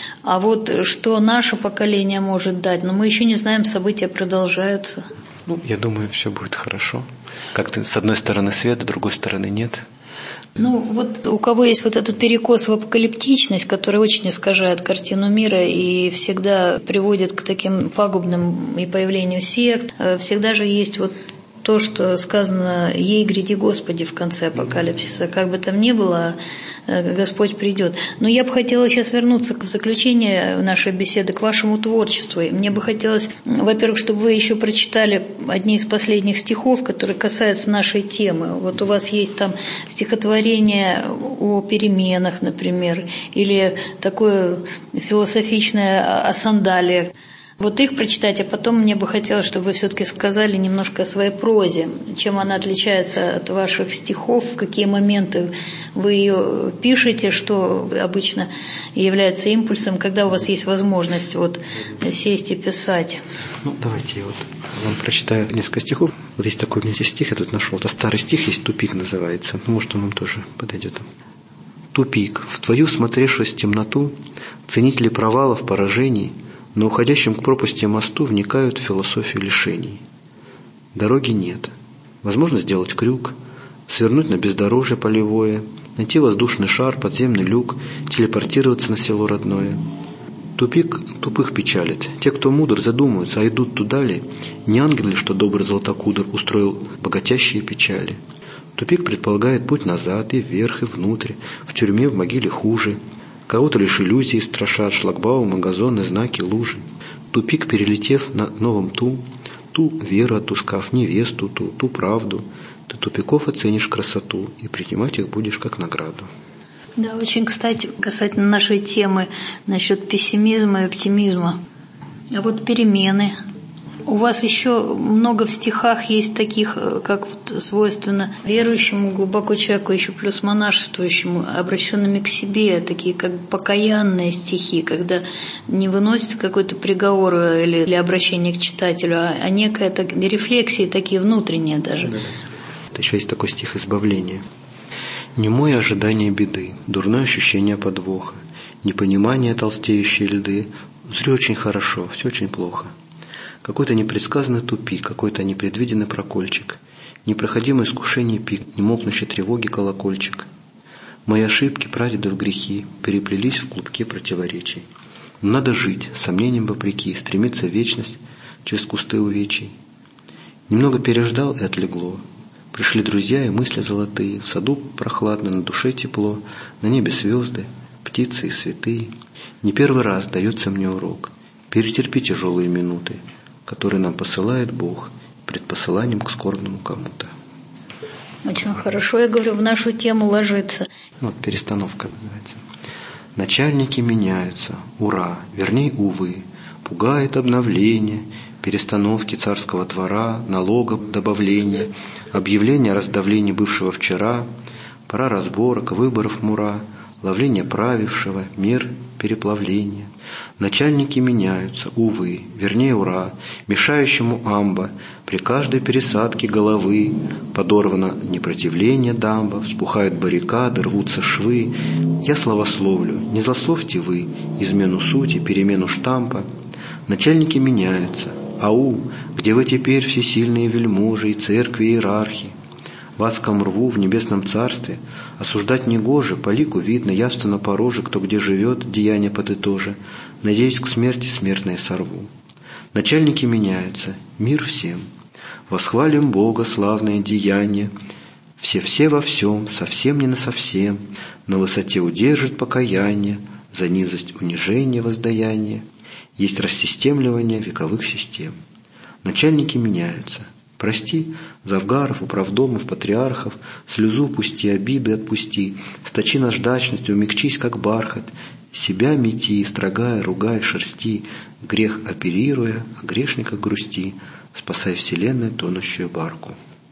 А вот что наше поколение может дать, но мы еще не знаем, события продолжаются. Ну, я думаю, все будет хорошо. Как-то с одной стороны свет, с другой стороны нет. Ну, вот у кого есть вот этот перекос в апокалиптичность, который очень искажает картину мира и всегда приводит к таким пагубным и появлению сект, всегда же есть вот то, что сказано «Ей гряди Господи» в конце апокалипсиса. Как бы там ни было, Господь придет. Но я бы хотела сейчас вернуться к заключению нашей беседы, к вашему творчеству. И мне бы хотелось, во-первых, чтобы вы еще прочитали одни из последних стихов, которые касаются нашей темы. Вот у вас есть там стихотворение о переменах, например, или такое философичное о сандалиях. Вот их прочитать, а потом мне бы хотелось, чтобы вы все-таки сказали немножко о своей прозе, чем она отличается от ваших стихов, в какие моменты вы ее пишете, что обычно является импульсом, когда у вас есть возможность вот сесть и писать. Ну, давайте я вот вам прочитаю несколько стихов. Вот есть такой у меня здесь стих, я тут нашел. Это старый стих, есть «Тупик» называется. Может, он вам тоже подойдет. «Тупик, в твою смотревшуюся темноту ценители провалов, поражений на уходящем к пропасти мосту вникают в философию лишений. Дороги нет. Возможно сделать крюк, свернуть на бездорожье полевое, найти воздушный шар, подземный люк, телепортироваться на село родное. Тупик тупых печалит. Те, кто мудр, задумаются, а идут туда ли, не ангел ли, что добрый златокудр устроил богатящие печали. Тупик предполагает путь назад, и вверх, и внутрь, в тюрьме, в могиле хуже. Кого-то лишь иллюзии страшат, шлагбаумы, газоны, знаки, лужи. Тупик, перелетев на новом ту, ту веру отпускав, невесту ту, ту правду, ты тупиков оценишь красоту и принимать их будешь как награду. Да, очень, кстати, касательно нашей темы насчет пессимизма и оптимизма. А вот перемены. У вас еще много в стихах есть таких, как вот свойственно верующему глубоко человеку, еще плюс монашествующему, обращенными к себе, такие как покаянные стихи, когда не выносится какой-то приговор или, или обращение к читателю, а, а некая так, рефлексии такие внутренние даже. Да. Это еще есть такой стих «Избавление». Немое ожидание беды, дурное ощущение подвоха, непонимание толстеющие льды. Зри очень хорошо, все очень плохо. Какой-то непредсказанный тупик, какой-то непредвиденный прокольчик, непроходимое искушение пик, немолкнущей тревоги колокольчик. Мои ошибки, прадедов грехи переплелись в клубке противоречий. Но надо жить, сомнениям вопреки, стремиться в вечность через кусты увечий. Немного переждал и отлегло. Пришли друзья и мысли золотые, в саду прохладно, на душе тепло, на небе звезды, птицы и святые. Не первый раз дается мне урок. Перетерпи тяжелые минуты, которые нам посылает Бог, предпосыланием к скорбному кому-то. Очень хорошо, я говорю, в нашу тему ложится. Вот перестановка называется. Начальники меняются, ура, вернее, увы, пугает обновление, перестановки царского двора, налогов добавления, объявление о раздавлении бывшего вчера, пора разборок, выборов мура, ловление правившего, мер переплавления. Начальники меняются, увы, вернее, ура, мешающему амба, при каждой пересадке головы подорвано непротивление дамба, вспухают баррикады, рвутся швы. Я славословлю, не злословьте вы измену сути, перемену штампа. Начальники меняются, ау, где вы теперь всесильные вельможи и церкви и иерархи? В адском рву, в небесном царстве, осуждать негоже, по лику видно, явственно по роже, кто где живет, деяния подытожа, надеюсь, к смерти смертной сорву. Начальники меняются, мир всем, восхвалим Бога славное деяние, все-все во всем, совсем не насовсем, на высоте удержит покаяние, за низость унижение воздаяние, есть рассистемливание вековых систем. Начальники меняются. Прости, завгаров, управдомов, патриархов, слезу пусти, обиды отпусти, сточи наждачностью, умягчись, как бархат, себя мети, строгая, ругай, шерсти, грех оперируя, о грешниках грусти, спасай вселенную тонущую барку.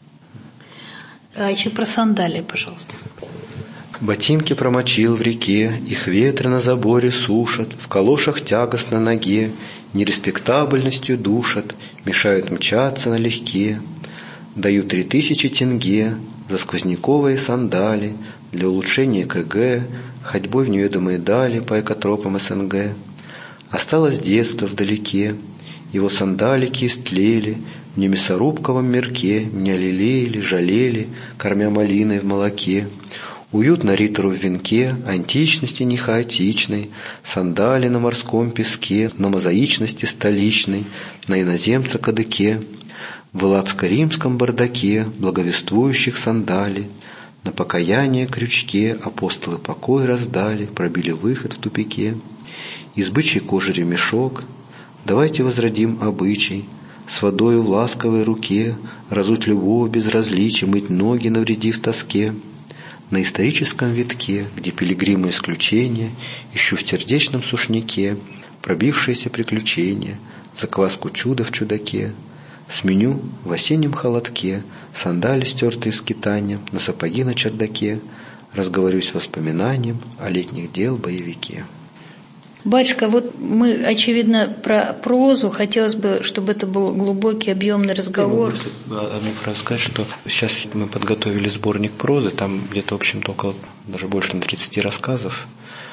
А еще про сандалии, пожалуйста. Ботинки промочил в реке, их ветры на заборе сушат, в калошах тягостно ноге, нереспектабельностью душат, мешают мчаться налегке. Даю три тысячи тенге за сквозняковые сандали для улучшения КГ, ходьбой в неведомые дали по экотропам СНГ. Осталось детство вдалеке, его сандалики истлели, в немясорубковом мирке меня лелеяли, жалели, кормя малиной в молоке. Уютно ритору в венке, античности не хаотичной, сандали на морском песке, на мозаичности столичной, на иноземца кадыке, в элладско-римском бардаке благовествующих сандали, на покаяние крючке апостолы покой раздали, пробили выход в тупике. Из бычьей кожи ремешок, давайте возродим обычай, с водою в ласковой руке, разуть любого безразличия, мыть ноги, навредив тоске. На историческом витке, где пилигримы исключения, ищу в сердечном сушняке пробившиеся приключения, закваску чуда в чудаке, сменю в осеннем холодке сандали, стертые скитанием, на сапоги на чердаке, разговорюсь воспоминанием о летних дел боевике. Батюшка, вот мы, очевидно, про прозу. Хотелось бы, чтобы это был глубокий, объемный разговор. Я могу одну фразу сказать, что сейчас мы подготовили сборник прозы, там где-то, в общем-то, около, даже больше на тридцати рассказов.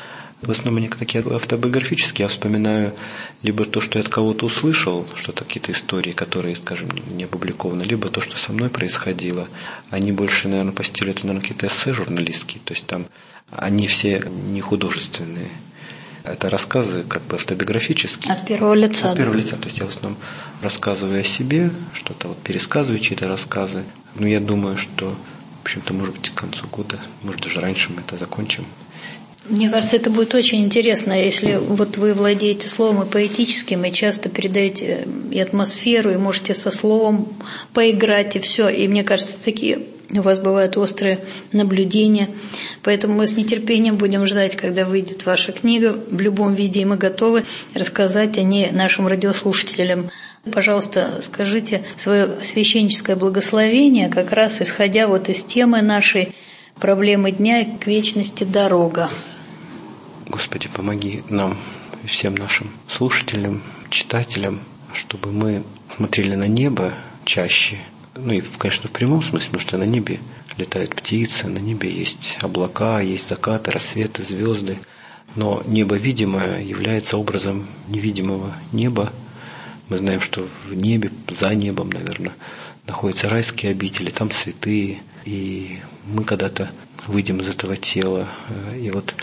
В основном они такие автобиографические. Я вспоминаю либо то, что я от кого-то услышал, что-то, какие-то истории, которые, скажем, не опубликованы, либо то, что со мной происходило. Они больше, наверное, по стилю, это, наверное, какие-то эссе журналистские, то есть там они все не художественные. Это рассказы как бы автобиографические. От первого лица. От первого лица. То есть я в основном рассказываю о себе, что-то вот пересказываю чьи-то рассказы. Но я думаю, что, в общем-то, может быть, к концу года, может, даже раньше мы это закончим. Мне кажется, это будет очень интересно, если вот вы владеете словом и поэтическим, и часто передаете и атмосферу, и можете со словом поиграть, и все. И мне кажется, такие у вас бывают острые наблюдения. Поэтому мы с нетерпением будем ждать, когда выйдет ваша книга в любом виде, и мы готовы рассказать о ней нашим радиослушателям. Пожалуйста, скажите свое священническое благословение, как раз исходя вот из темы нашей проблемы дня к вечности дорога. Господи, помоги нам, всем нашим слушателям, читателям, чтобы мы смотрели на небо чаще. Ну и, конечно, в прямом смысле, потому что на небе летают птицы, на небе есть облака, есть закаты, рассветы, звезды. Но небо видимое является образом невидимого неба. Мы знаем, что в небе, за небом, наверное, находятся райские обители, там святые. И мы когда-то выйдем из этого тела. И вот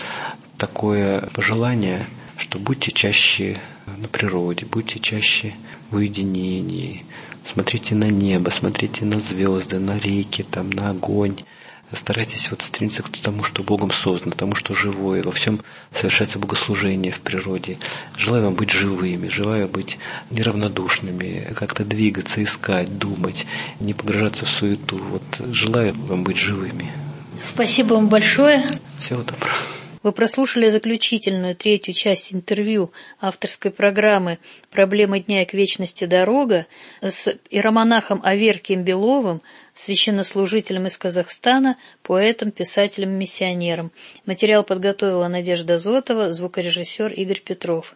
такое пожелание, что будьте чаще на природе, будьте чаще в уединении. Смотрите на небо, смотрите на звезды, на реки, там, на огонь. Старайтесь вот стремиться к тому, что Богом создано, тому, что живое. Во всем совершается богослужение в природе. Желаю вам быть живыми, желаю быть неравнодушными, как-то двигаться, искать, думать, не погружаться в суету. Вот желаю вам быть живыми. Спасибо вам большое. Всего доброго. Вы прослушали заключительную третью часть интервью авторской программы «Проблемы дня и к вечности дорога» с иеромонахом Аверкием Беловым, священнослужителем из Казахстана, поэтом, писателем, миссионером. Материал подготовила Надежда Зотова, звукорежиссер Игорь Петров.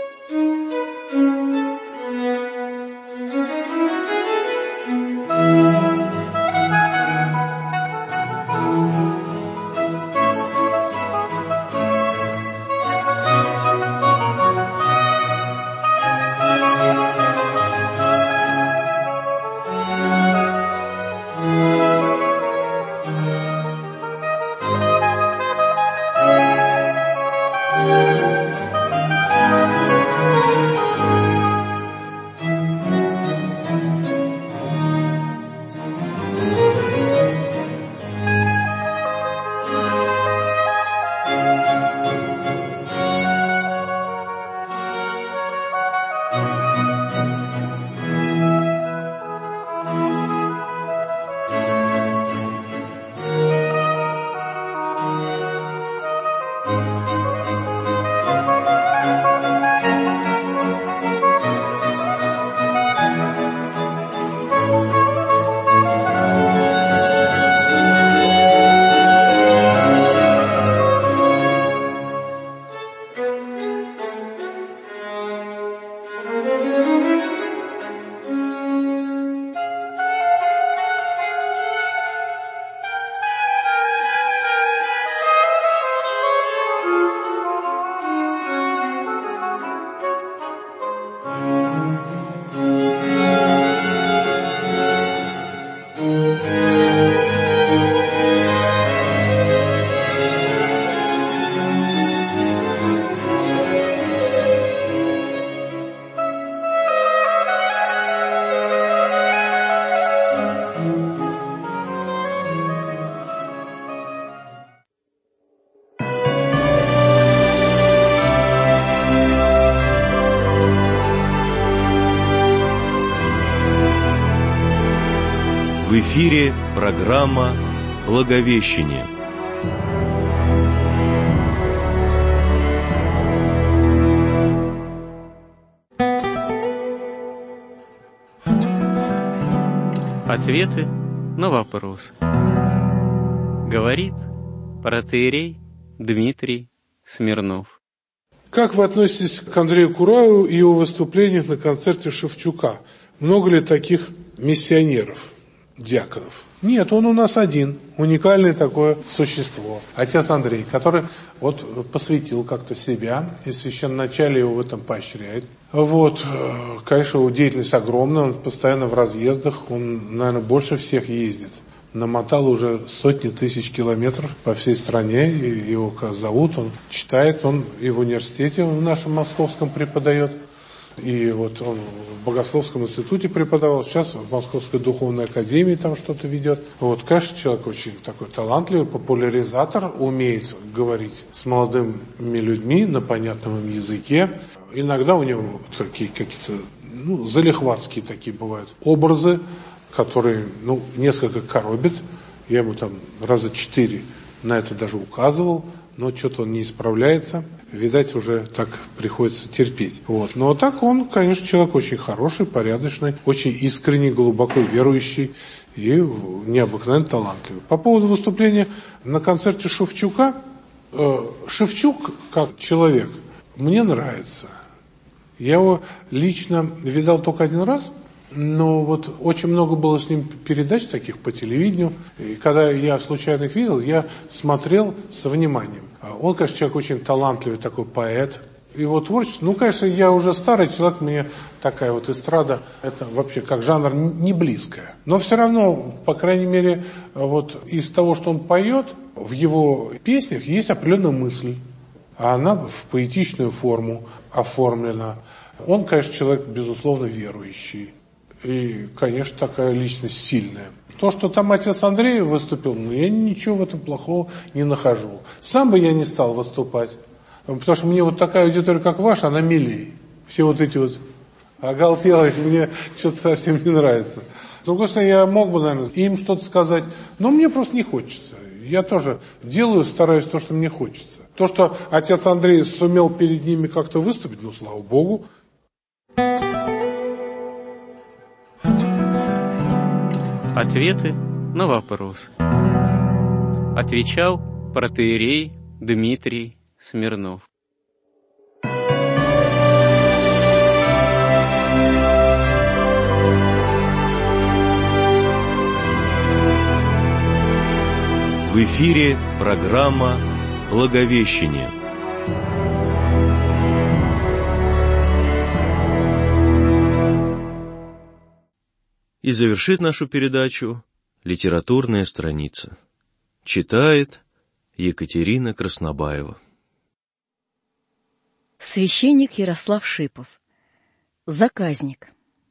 В эфире программа «Благовещение». Ответы на вопросы. Говорит протоиерей Дмитрий Смирнов. Как вы относитесь к Андрею Кураеву и его выступлениях на концерте Шевчука? Много ли таких миссионеров, диаконов? Нет, он у нас один, уникальное такое существо. Отец Андрей, который вот посвятил как-то себя, и священноначалие его в этом поощряет. Вот, конечно, его деятельность огромная, он постоянно в разъездах, он, наверное, больше всех ездит. Намотал уже сотни тысяч километров по всей стране, и его как зовут, он читает, он и в университете в нашем московском преподает, и вот он в Богословском институте преподавал, сейчас в Московской духовной академии там что-то ведет. Вот, конечно, человек очень такой талантливый, популяризатор, умеет говорить с молодыми людьми на понятном им языке. Иногда у него такие какие-то, ну, залихватские такие бывают образы, которые, ну, несколько коробит. Я ему там раза четыре на это даже указывал, но что-то он не исправляется. Видать, уже так приходится терпеть. Вот. Но так он, конечно, человек очень хороший, порядочный, очень искренний, глубоко верующий и необыкновенно талантливый. По поводу выступления на концерте Шевчука. Шевчук, как человек, мне нравится. Я его лично видал только один раз. Но вот очень много было с ним передач таких по телевидению. И когда я случайно их видел, я смотрел со вниманием. Он, конечно, человек очень талантливый, такой поэт. Его творчество, ну, конечно, я уже старый человек, мне такая вот эстрада, это вообще как жанр не близкая. Но все равно, по крайней мере, вот из того, что он поет, в его песнях есть определенная мысль. А она в поэтичную форму оформлена. Он, конечно, человек, безусловно, верующий. И, конечно, такая личность сильная. То, что там отец Андрей выступил, ну, я ничего в этом плохого не нахожу. Сам бы я не стал выступать, потому что мне вот такая аудитория, как ваша, она милее. Все вот эти вот оголтелые, мне что-то совсем не нравится. С другой стороны, я мог бы, наверное, им что-то сказать, но мне просто не хочется. Я тоже делаю, стараюсь то, что мне хочется. То, что отец Андрей сумел перед ними как-то выступить, ну, слава Богу. Ответы на вопросы. Отвечал протоиерей Дмитрий Смирнов. В эфире программа «Благовещение». И завершит нашу передачу литературная страница. Читает Екатерина Краснобаева. Священник Ярослав Шипов. Заказник.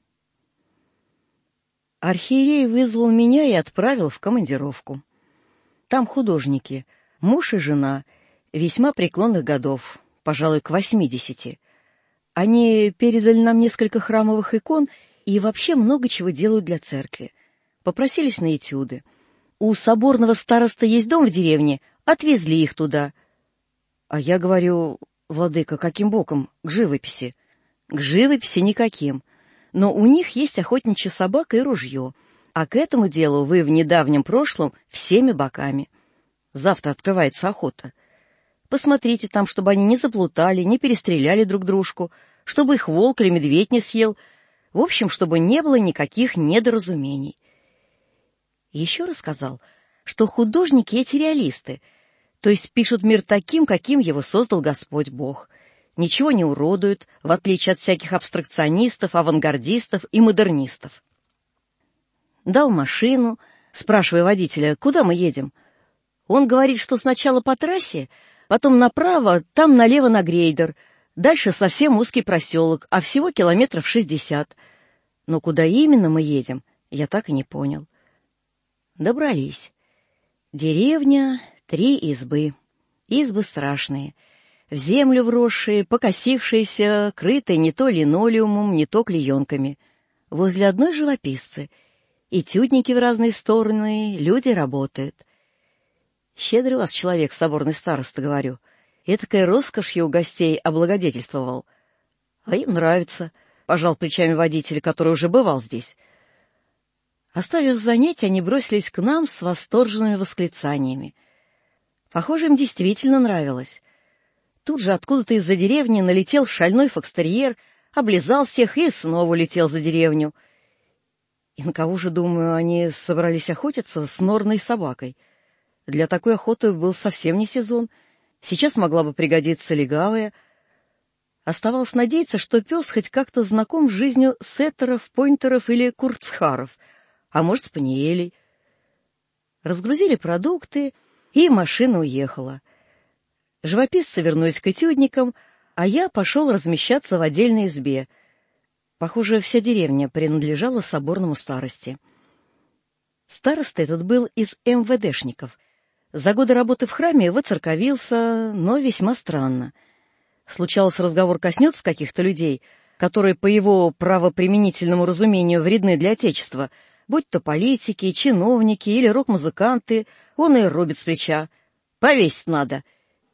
Архиерей вызвал меня и отправил в командировку. Там художники, муж и жена, весьма преклонных годов, пожалуй, к восьмидесяти. Они передали нам несколько храмовых икон и вообще много чего делают для церкви. Попросились на этюды. У соборного староста есть дом в деревне, отвезли их туда. А я говорю: владыка, каким боком? К живописи. К живописи никаким. Но у них есть охотничья собака и ружье. А к этому делу вы в недавнем прошлом всеми боками. Завтра открывается охота. Посмотрите там, чтобы они не заплутали, не перестреляли друг дружку, чтобы их волк или медведь не съел. В общем, чтобы не было никаких недоразумений. Еще рассказал, что художники эти реалисты, то есть пишут мир таким, каким его создал Господь Бог. Ничего не уродуют, в отличие от всяких абстракционистов, авангардистов и модернистов. Дал машину, спрашивая водителя, куда мы едем. Он говорит, что сначала по трассе, потом направо, там налево на грейдер, дальше совсем узкий проселок, а всего километров шестьдесят. Но куда именно мы едем, я так и не понял. Добрались. Деревня, три избы. Избы страшные. В землю вросшие, покосившиеся, крытые не то линолеумом, не то клеенками. Возле одной живописцы. Этюдники в разные стороны, люди работают. Щедрый у вас человек, соборный староста, говорю. Этакой роскошью у гостей облагодетельствовал. А им нравится, пожал плечами водитель, который уже бывал здесь. Оставив занятия, они бросились к нам с восторженными восклицаниями. Похоже, им действительно нравилось. Тут же откуда-то из-за деревни налетел шальной фокстерьер, облизал всех и снова улетел за деревню. И на кого же, думаю, они собрались охотиться с норной собакой? Для такой охоты был совсем не сезон. Сейчас могла бы пригодиться легавая. Оставалось надеяться, что пес хоть как-то знаком с жизнью сеттеров, пойнтеров или курцхаров, а может, спаниелей. Разгрузили продукты, и машина уехала. Живописцы вернулись к этюдникам, а я пошел размещаться в отдельной избе. Похоже, вся деревня принадлежала соборному старости. Староста этот был из эм вэ дэшников. За годы работы в храме выцерковился, но весьма странно. Случалось, разговор коснется каких-то людей, которые, по его правоприменительному разумению, вредны для Отечества, будь то политики, чиновники или рок-музыканты, он и рубит с плеча. Повесить надо.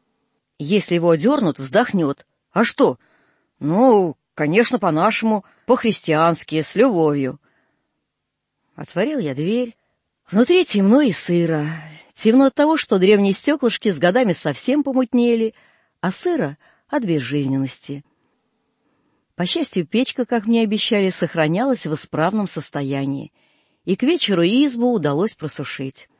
Если его одернут, вздохнет. А что? Ну, конечно, по-нашему, по-христиански, с любовью. Отворил я дверь. Внутри темно и сыро. Темно от того, что древние стеклышки с годами совсем помутнели, а сыро от безжизненности. По счастью, печка, как мне обещали, сохранялась в исправном состоянии, и к вечеру избу удалось просушить.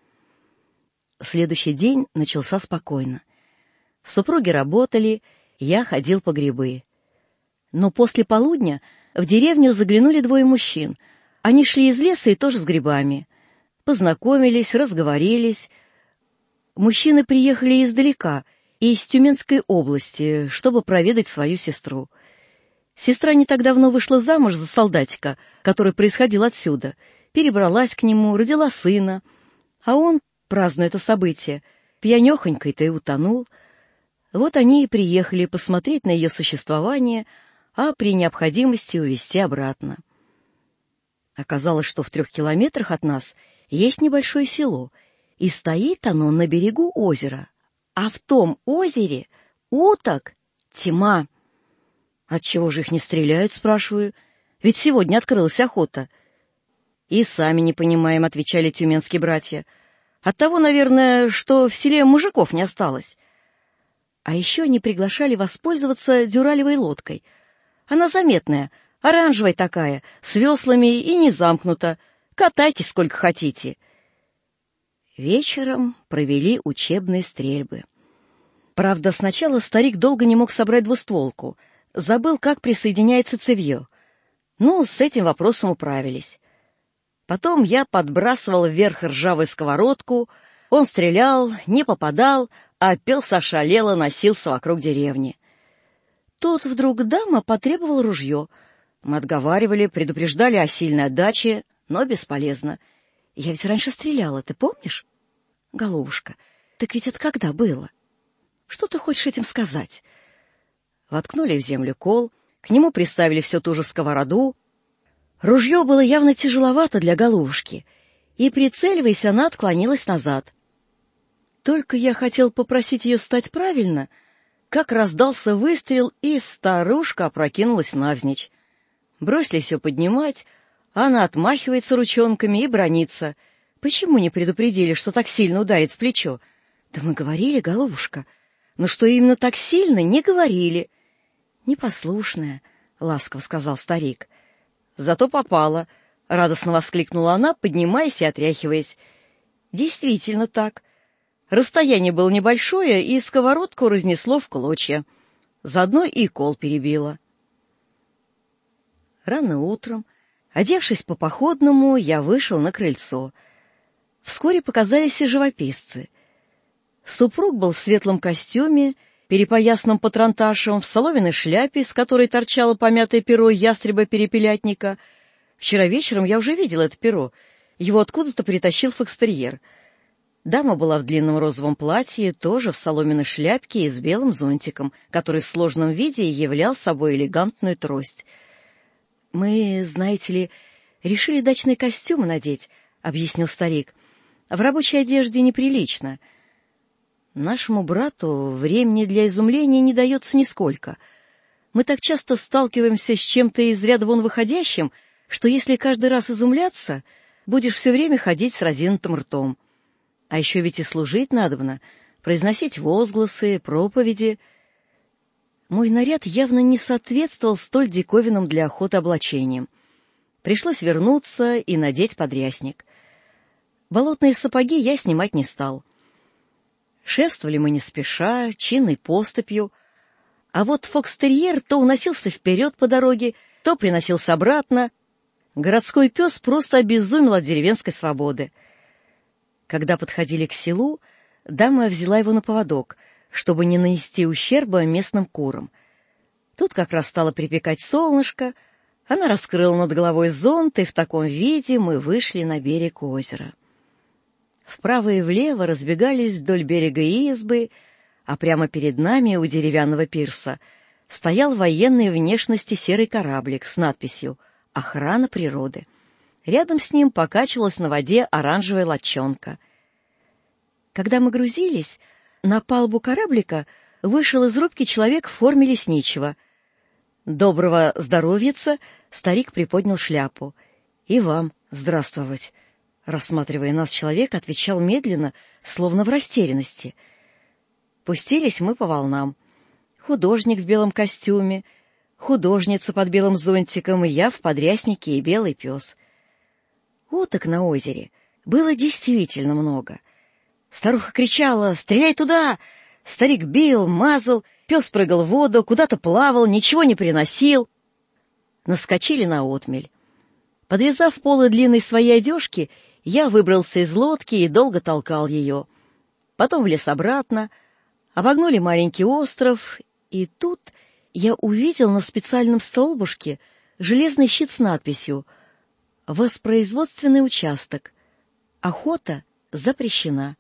Следующий день начался спокойно. Супруги работали, я ходил по грибы. Но после полудня в деревню заглянули двое мужчин. Они шли из леса и тоже с грибами. Познакомились, разговорились. Мужчины приехали издалека, из Тюменской области, чтобы проведать свою сестру. Сестра не так давно вышла замуж за солдатика, который происходил отсюда, перебралась к нему, родила сына, а он, празднуя это событие, пьянехонькой-то и утонул. Вот они и приехали посмотреть на ее существование, а при необходимости увезти обратно. Оказалось, что в трех километрах от нас есть небольшое село, и стоит оно на берегу озера, а в том озере уток тьма. Отчего же их не стреляют, спрашиваю, ведь сегодня открылась охота. И сами не понимаем, отвечали тюменские братья. Оттого, наверное, что в селе мужиков не осталось. А еще они приглашали воспользоваться дюралевой лодкой. Она заметная, оранжевая такая, с веслами и не замкнута. Катайтесь сколько хотите. Вечером провели учебные стрельбы. Правда, сначала старик долго не мог собрать двустволку. Забыл, как присоединяется цевье. Ну, с этим вопросом управились. Потом я подбрасывал вверх ржавую сковородку, он стрелял, не попадал, а пес ошалело носился вокруг деревни. Тут вдруг дама потребовала ружье. Мы отговаривали, предупреждали о сильной отдаче, но бесполезно. Я ведь раньше стреляла, ты помнишь? Голубушка, так ведь это когда было? Что ты хочешь этим сказать? Воткнули в землю кол, к нему приставили всю ту же сковороду. Ружье было явно тяжеловато для голубушки, и, прицеливаясь, она отклонилась назад. Только я хотел попросить ее стать правильно, как раздался выстрел, и старушка опрокинулась навзничь. Бросились ее поднимать, она отмахивается ручонками и бранится. Почему не предупредили, что так сильно ударит в плечо? Да мы говорили, голубушка, но что именно так сильно, не говорили. Непослушная, — ласково сказал старик. Зато попала, — радостно воскликнула она, поднимаясь и отряхиваясь. Действительно так. Расстояние было небольшое, и сковородку разнесло в клочья. Заодно и кол перебило. Рано утром, одевшись по-походному, я вышел на крыльцо. Вскоре показались и живописцы. Супруг был в светлом костюме, перепоясанном патронташем, в соломенной шляпе, с которой торчало помятое перо ястреба-перепелятника. Вчера вечером я уже видел это перо. Его откуда-то притащил фокстерьер. Дама была в длинном розовом платье, тоже в соломенной шляпке и с белым зонтиком, который в сложном виде являл собой элегантную трость. «Мы, знаете ли, решили дачный костюм надеть», — объяснил старик. «В рабочей одежде неприлично. Нашему брату времени для изумления не дается нисколько. Мы так часто сталкиваемся с чем-то из ряда вон выходящим, что если каждый раз изумляться, будешь все время ходить с разинутым ртом. А еще ведь и служить надобно, произносить возгласы, проповеди. Мой наряд явно не соответствовал столь диковинным для охоты облачениям. Пришлось вернуться и надеть подрясник. Болотные сапоги я снимать не стал. Шефствовали мы не спеша, чинной поступью, а вот фокстерьер то уносился вперед по дороге, то приносился обратно. Городской пес просто обезумел от деревенской свободы. Когда подходили к селу, дама взяла его на поводок, чтобы не нанести ущерба местным курам. Тут как раз стало припекать солнышко, она раскрыла над головой зонт, и в таком виде мы вышли на берег озера. Вправо и влево разбегались вдоль берега избы, а прямо перед нами у деревянного пирса стоял военной внешности серый кораблик с надписью «Охрана природы». Рядом с ним покачивалась на воде оранжевая лодчонка. Когда мы грузились, на палубу кораблика вышел из рубки человек в форме лесничего. «Доброго здоровьица!» — старик приподнял шляпу. «И вам здравствовать!» Рассматривая нас, человек отвечал медленно, словно в растерянности. Пустились мы по волнам. Художник в белом костюме, художница под белым зонтиком, и я в подряснике и белый пес. Уток на озере было действительно много. Старуха кричала: «Стреляй туда!» Старик бил, мазал, пес прыгал в воду, куда-то плавал, ничего не приносил. Наскочили на отмель. Подвязав полы длинной своей одежки, я выбрался из лодки и долго толкал ее. Потом влез обратно, обогнули маленький остров, и тут я увидел на специальном столбушке железный щит с надписью «Воспроизводственный участок. Охота запрещена».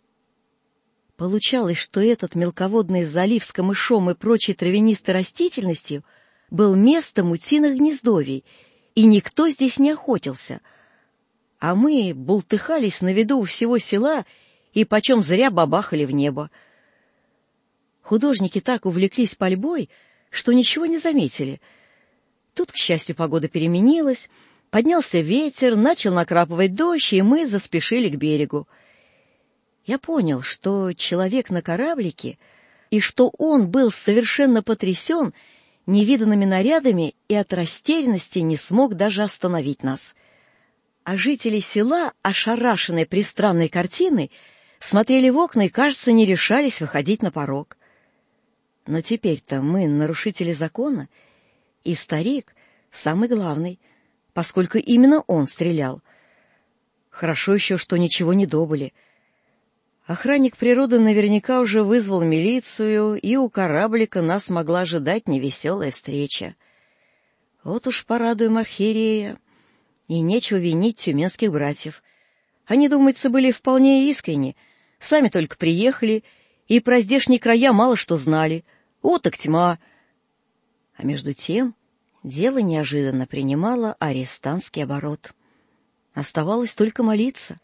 Получалось, что этот мелководный залив с камышом и прочей травянистой растительностью был местом утиных гнездовий, и никто здесь не охотился, а мы бултыхались на виду у всего села и почем зря бабахали в небо. Художники так увлеклись пальбой, что ничего не заметили. Тут, к счастью, погода переменилась, поднялся ветер, начал накрапывать дождь, и мы заспешили к берегу. Я понял, что человек на кораблике, и что он был совершенно потрясен невиданными нарядами и от растерянности не смог даже остановить нас. А жители села, ошарашенные пристранной картиной, смотрели в окна и, кажется, не решались выходить на порог. Но теперь-то мы нарушители закона, и старик самый главный, поскольку именно он стрелял. Хорошо еще, что ничего не добыли. Охранник природы наверняка уже вызвал милицию, и у кораблика нас могла ожидать невеселая встреча. Вот уж порадуем архиерея. И нечего винить тюменских братьев. Они, думается, были вполне искренни, сами только приехали, и про здешние края мало что знали. Уток тьма. А между тем дело неожиданно принимало арестантский оборот. Оставалось только молиться.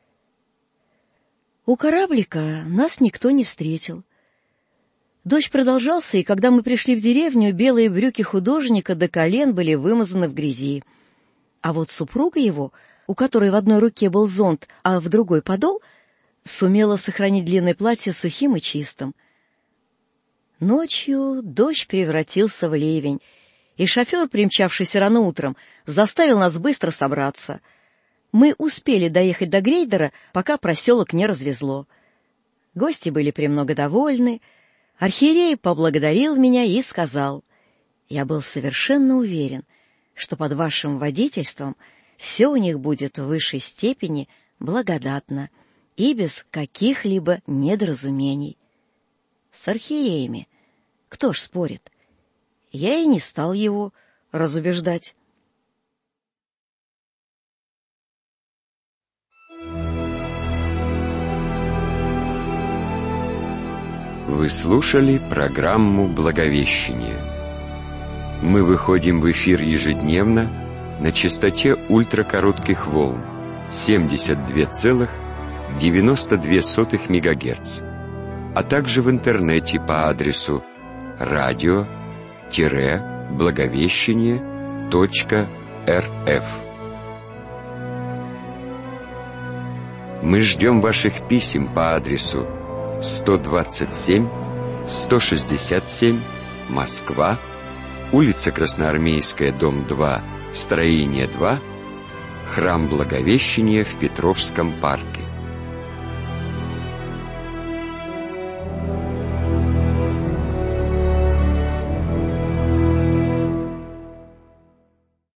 У кораблика нас никто не встретил. Дождь продолжался, и когда мы пришли в деревню, белые брюки художника до колен были вымазаны в грязи. А вот супруга его, у которой в одной руке был зонт, а в другой подол, сумела сохранить длинное платье сухим и чистым. Ночью дождь превратился в ливень, и шофер, примчавшийся рано утром, заставил нас быстро собраться. Мы успели доехать до Грейдера, пока проселок не развезло. Гости были премного довольны. Архиерей поблагодарил меня и сказал: «Я был совершенно уверен, что под вашим водительством все у них будет в высшей степени благодатно и без каких-либо недоразумений». С архиереями кто ж спорит? Я и не стал его разубеждать. Вы слушали программу «Благовещение». Мы выходим в эфир ежедневно на частоте ультракоротких волн семьдесят два целых девяносто две сотых мегагерц, а также в интернете по адресу радио благовещение точка эр эф. Мы ждем ваших писем по адресу сто двадцать семь, сто шестьдесят семь, Москва, улица Красноармейская, дом два, строение два, Храм Благовещения в Петровском парке.